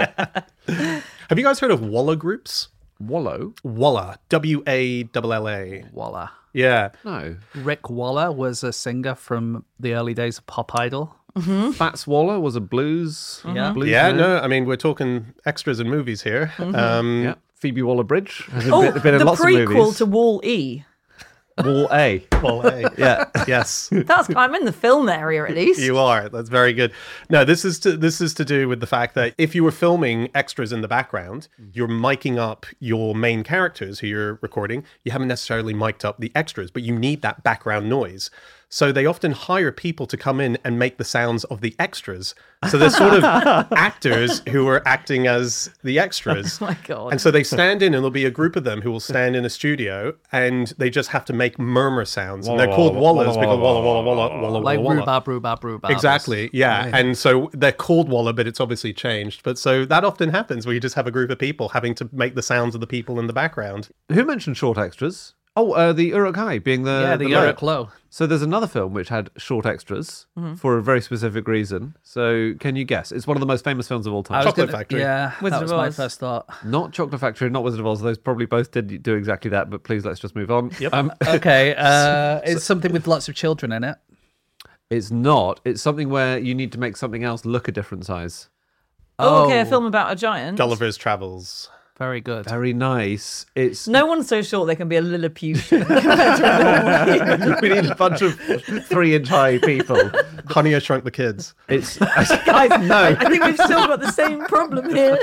Have you guys heard of Walla groups? Wallow? Walla, W A L L A. Walla. Yeah. No. Rick Waller was a singer from the early days of Pop Idol. Fats Waller was a blues. Yeah. Blues Yeah, man. no, I mean, we're talking extras in movies here. Um, Yeah. Phoebe Waller-Bridge has Oh, been, been in the lots of prequel movies. to Wall E. Wall A. Well, hey, Yeah. yes. That's I'm in the film area at least. You are. That's very good. No, this is to this is to do with the fact that if you were filming extras in the background, you're miking up your main characters who you're recording. You haven't necessarily mic'd up the extras, but you need that background noise. So they often hire people to come in and make the sounds of the extras. So they're sort of actors who are acting as the extras. Oh my God. And so they stand in, and there'll be a group of them who will stand in a studio, and they just have to make murmur sounds. And they're called wallahs because walla walla walla walla Like walla. rhubarb, rhubarb, rhubarb. Exactly, yeah. And so they're called Walla, but it's obviously changed. But so that often happens where you just have a group of people having to make the sounds of the people in the background. Who mentioned short extras? Oh, uh, the Uruk-hai being the... Yeah, the low. Uruk Low. So there's another film which had short extras for a very specific reason. So can you guess? It's one of the most famous films of all I time. was Chocolate gonna- Factory. Yeah, Wizard that was of my Oz. first thought. Not Chocolate Factory, not Wizard of Oz. Those probably both did do exactly that, but please let's just move on. Yep. Um, Okay, uh, it's something with lots of children in it. it's not. It's something where you need to make something else look a different size. Oh, okay, a Oh. film about a giant. Gulliver's Travels. Very good. Very nice. It's No one's so short they can be a Lilliputian compared to a normal. we need a bunch of three-inch high people. Honey, I Shrunk the Kids. It's Guys, I think we've still got the same problem here.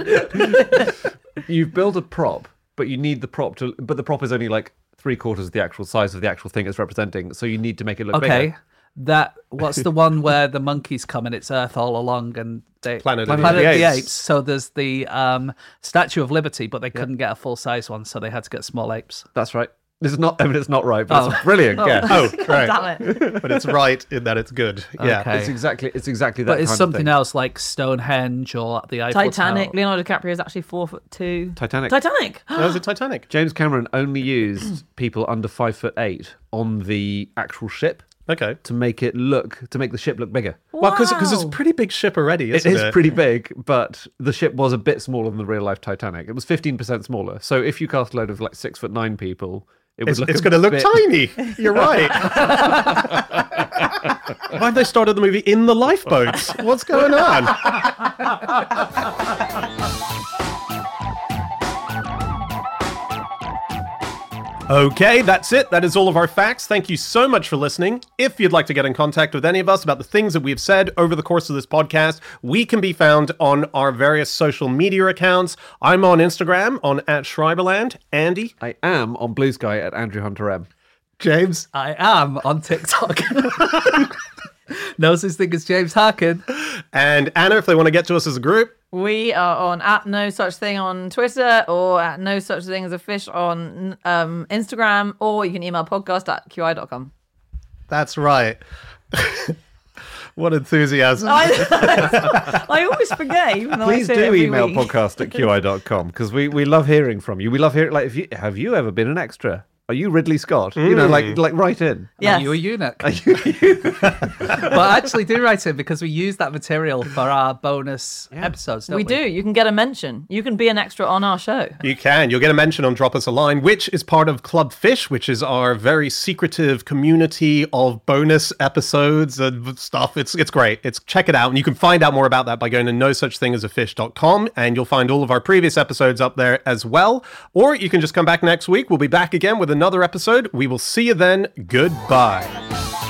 you've built a prop, but you need the prop to. But the prop is only like three quarters of the actual size of the actual thing it's representing. So you need to make it look Okay, bigger. that what's the one where the monkeys come and it's Earth all along and they Planet of the Planet of the Apes. Apes. So there's the um, Statue of Liberty, but they couldn't get a full size one, so they had to get small apes. That's right. This is not. I mean, it's not right, but it's Oh. a brilliant guess. Oh, God right. damn it. But it's right in that it's good. Yeah. Okay. It's exactly. It's exactly that. But it's kind something of thing. else like Stonehenge or the Eiffel Titanic. Tower. Leonardo DiCaprio is actually four foot two. Titanic. Titanic. That was a Titanic. James Cameron only used people under five foot eight on the actual ship Okay. to make it look to make the ship look bigger. Well, because it's a Wow. pretty big ship already, It isn't it? is pretty big, but the ship was a bit smaller than the real life Titanic. It was fifteen percent smaller. So if you cast a load of like six foot nine people, it would It's, look. it's a going to look bit- tiny. You're right. Why have they started the movie in the lifeboats? What's going on? Okay, that's it. That is all of our facts. Thank you so much for listening. If you'd like to get in contact with any of us about the things that we've said over the course of this podcast, we can be found on our various social media accounts. I'm on Instagram on at Schreiberland. Andy, I am on Blue Sky at Andrew Hunter M. James, I am on TikTok. No such thing as James Harkin. and Anna, if they want to get to us as a group. We are on at no such thing on Twitter or at no such thing as a fish on um, Instagram, or you can email podcast at Q I dot com. That's right. What enthusiasm. I, I always forget, even though Please I say it do every email week. podcast at Q I dot com because we, we love hearing from you. We love hearing, like, if you have you ever been an extra? Are you Ridley Scott? You know, like like write in. Yes. Are you a eunuch? Are you- But actually, do write in because we use that material for our bonus episodes. Don't we we, do. You can get a mention. You can be an extra on our show. You can. You'll get a mention on Drop Us a Line, which is part of Club Fish, which is our very secretive community of bonus episodes and stuff. It's it's great. It's check it out, and you can find out more about that by going to no such thing as a fish dot com, and you'll find all of our previous episodes up there as well. Or you can just come back next week. We'll be back again with another episode. We will see you then. Goodbye.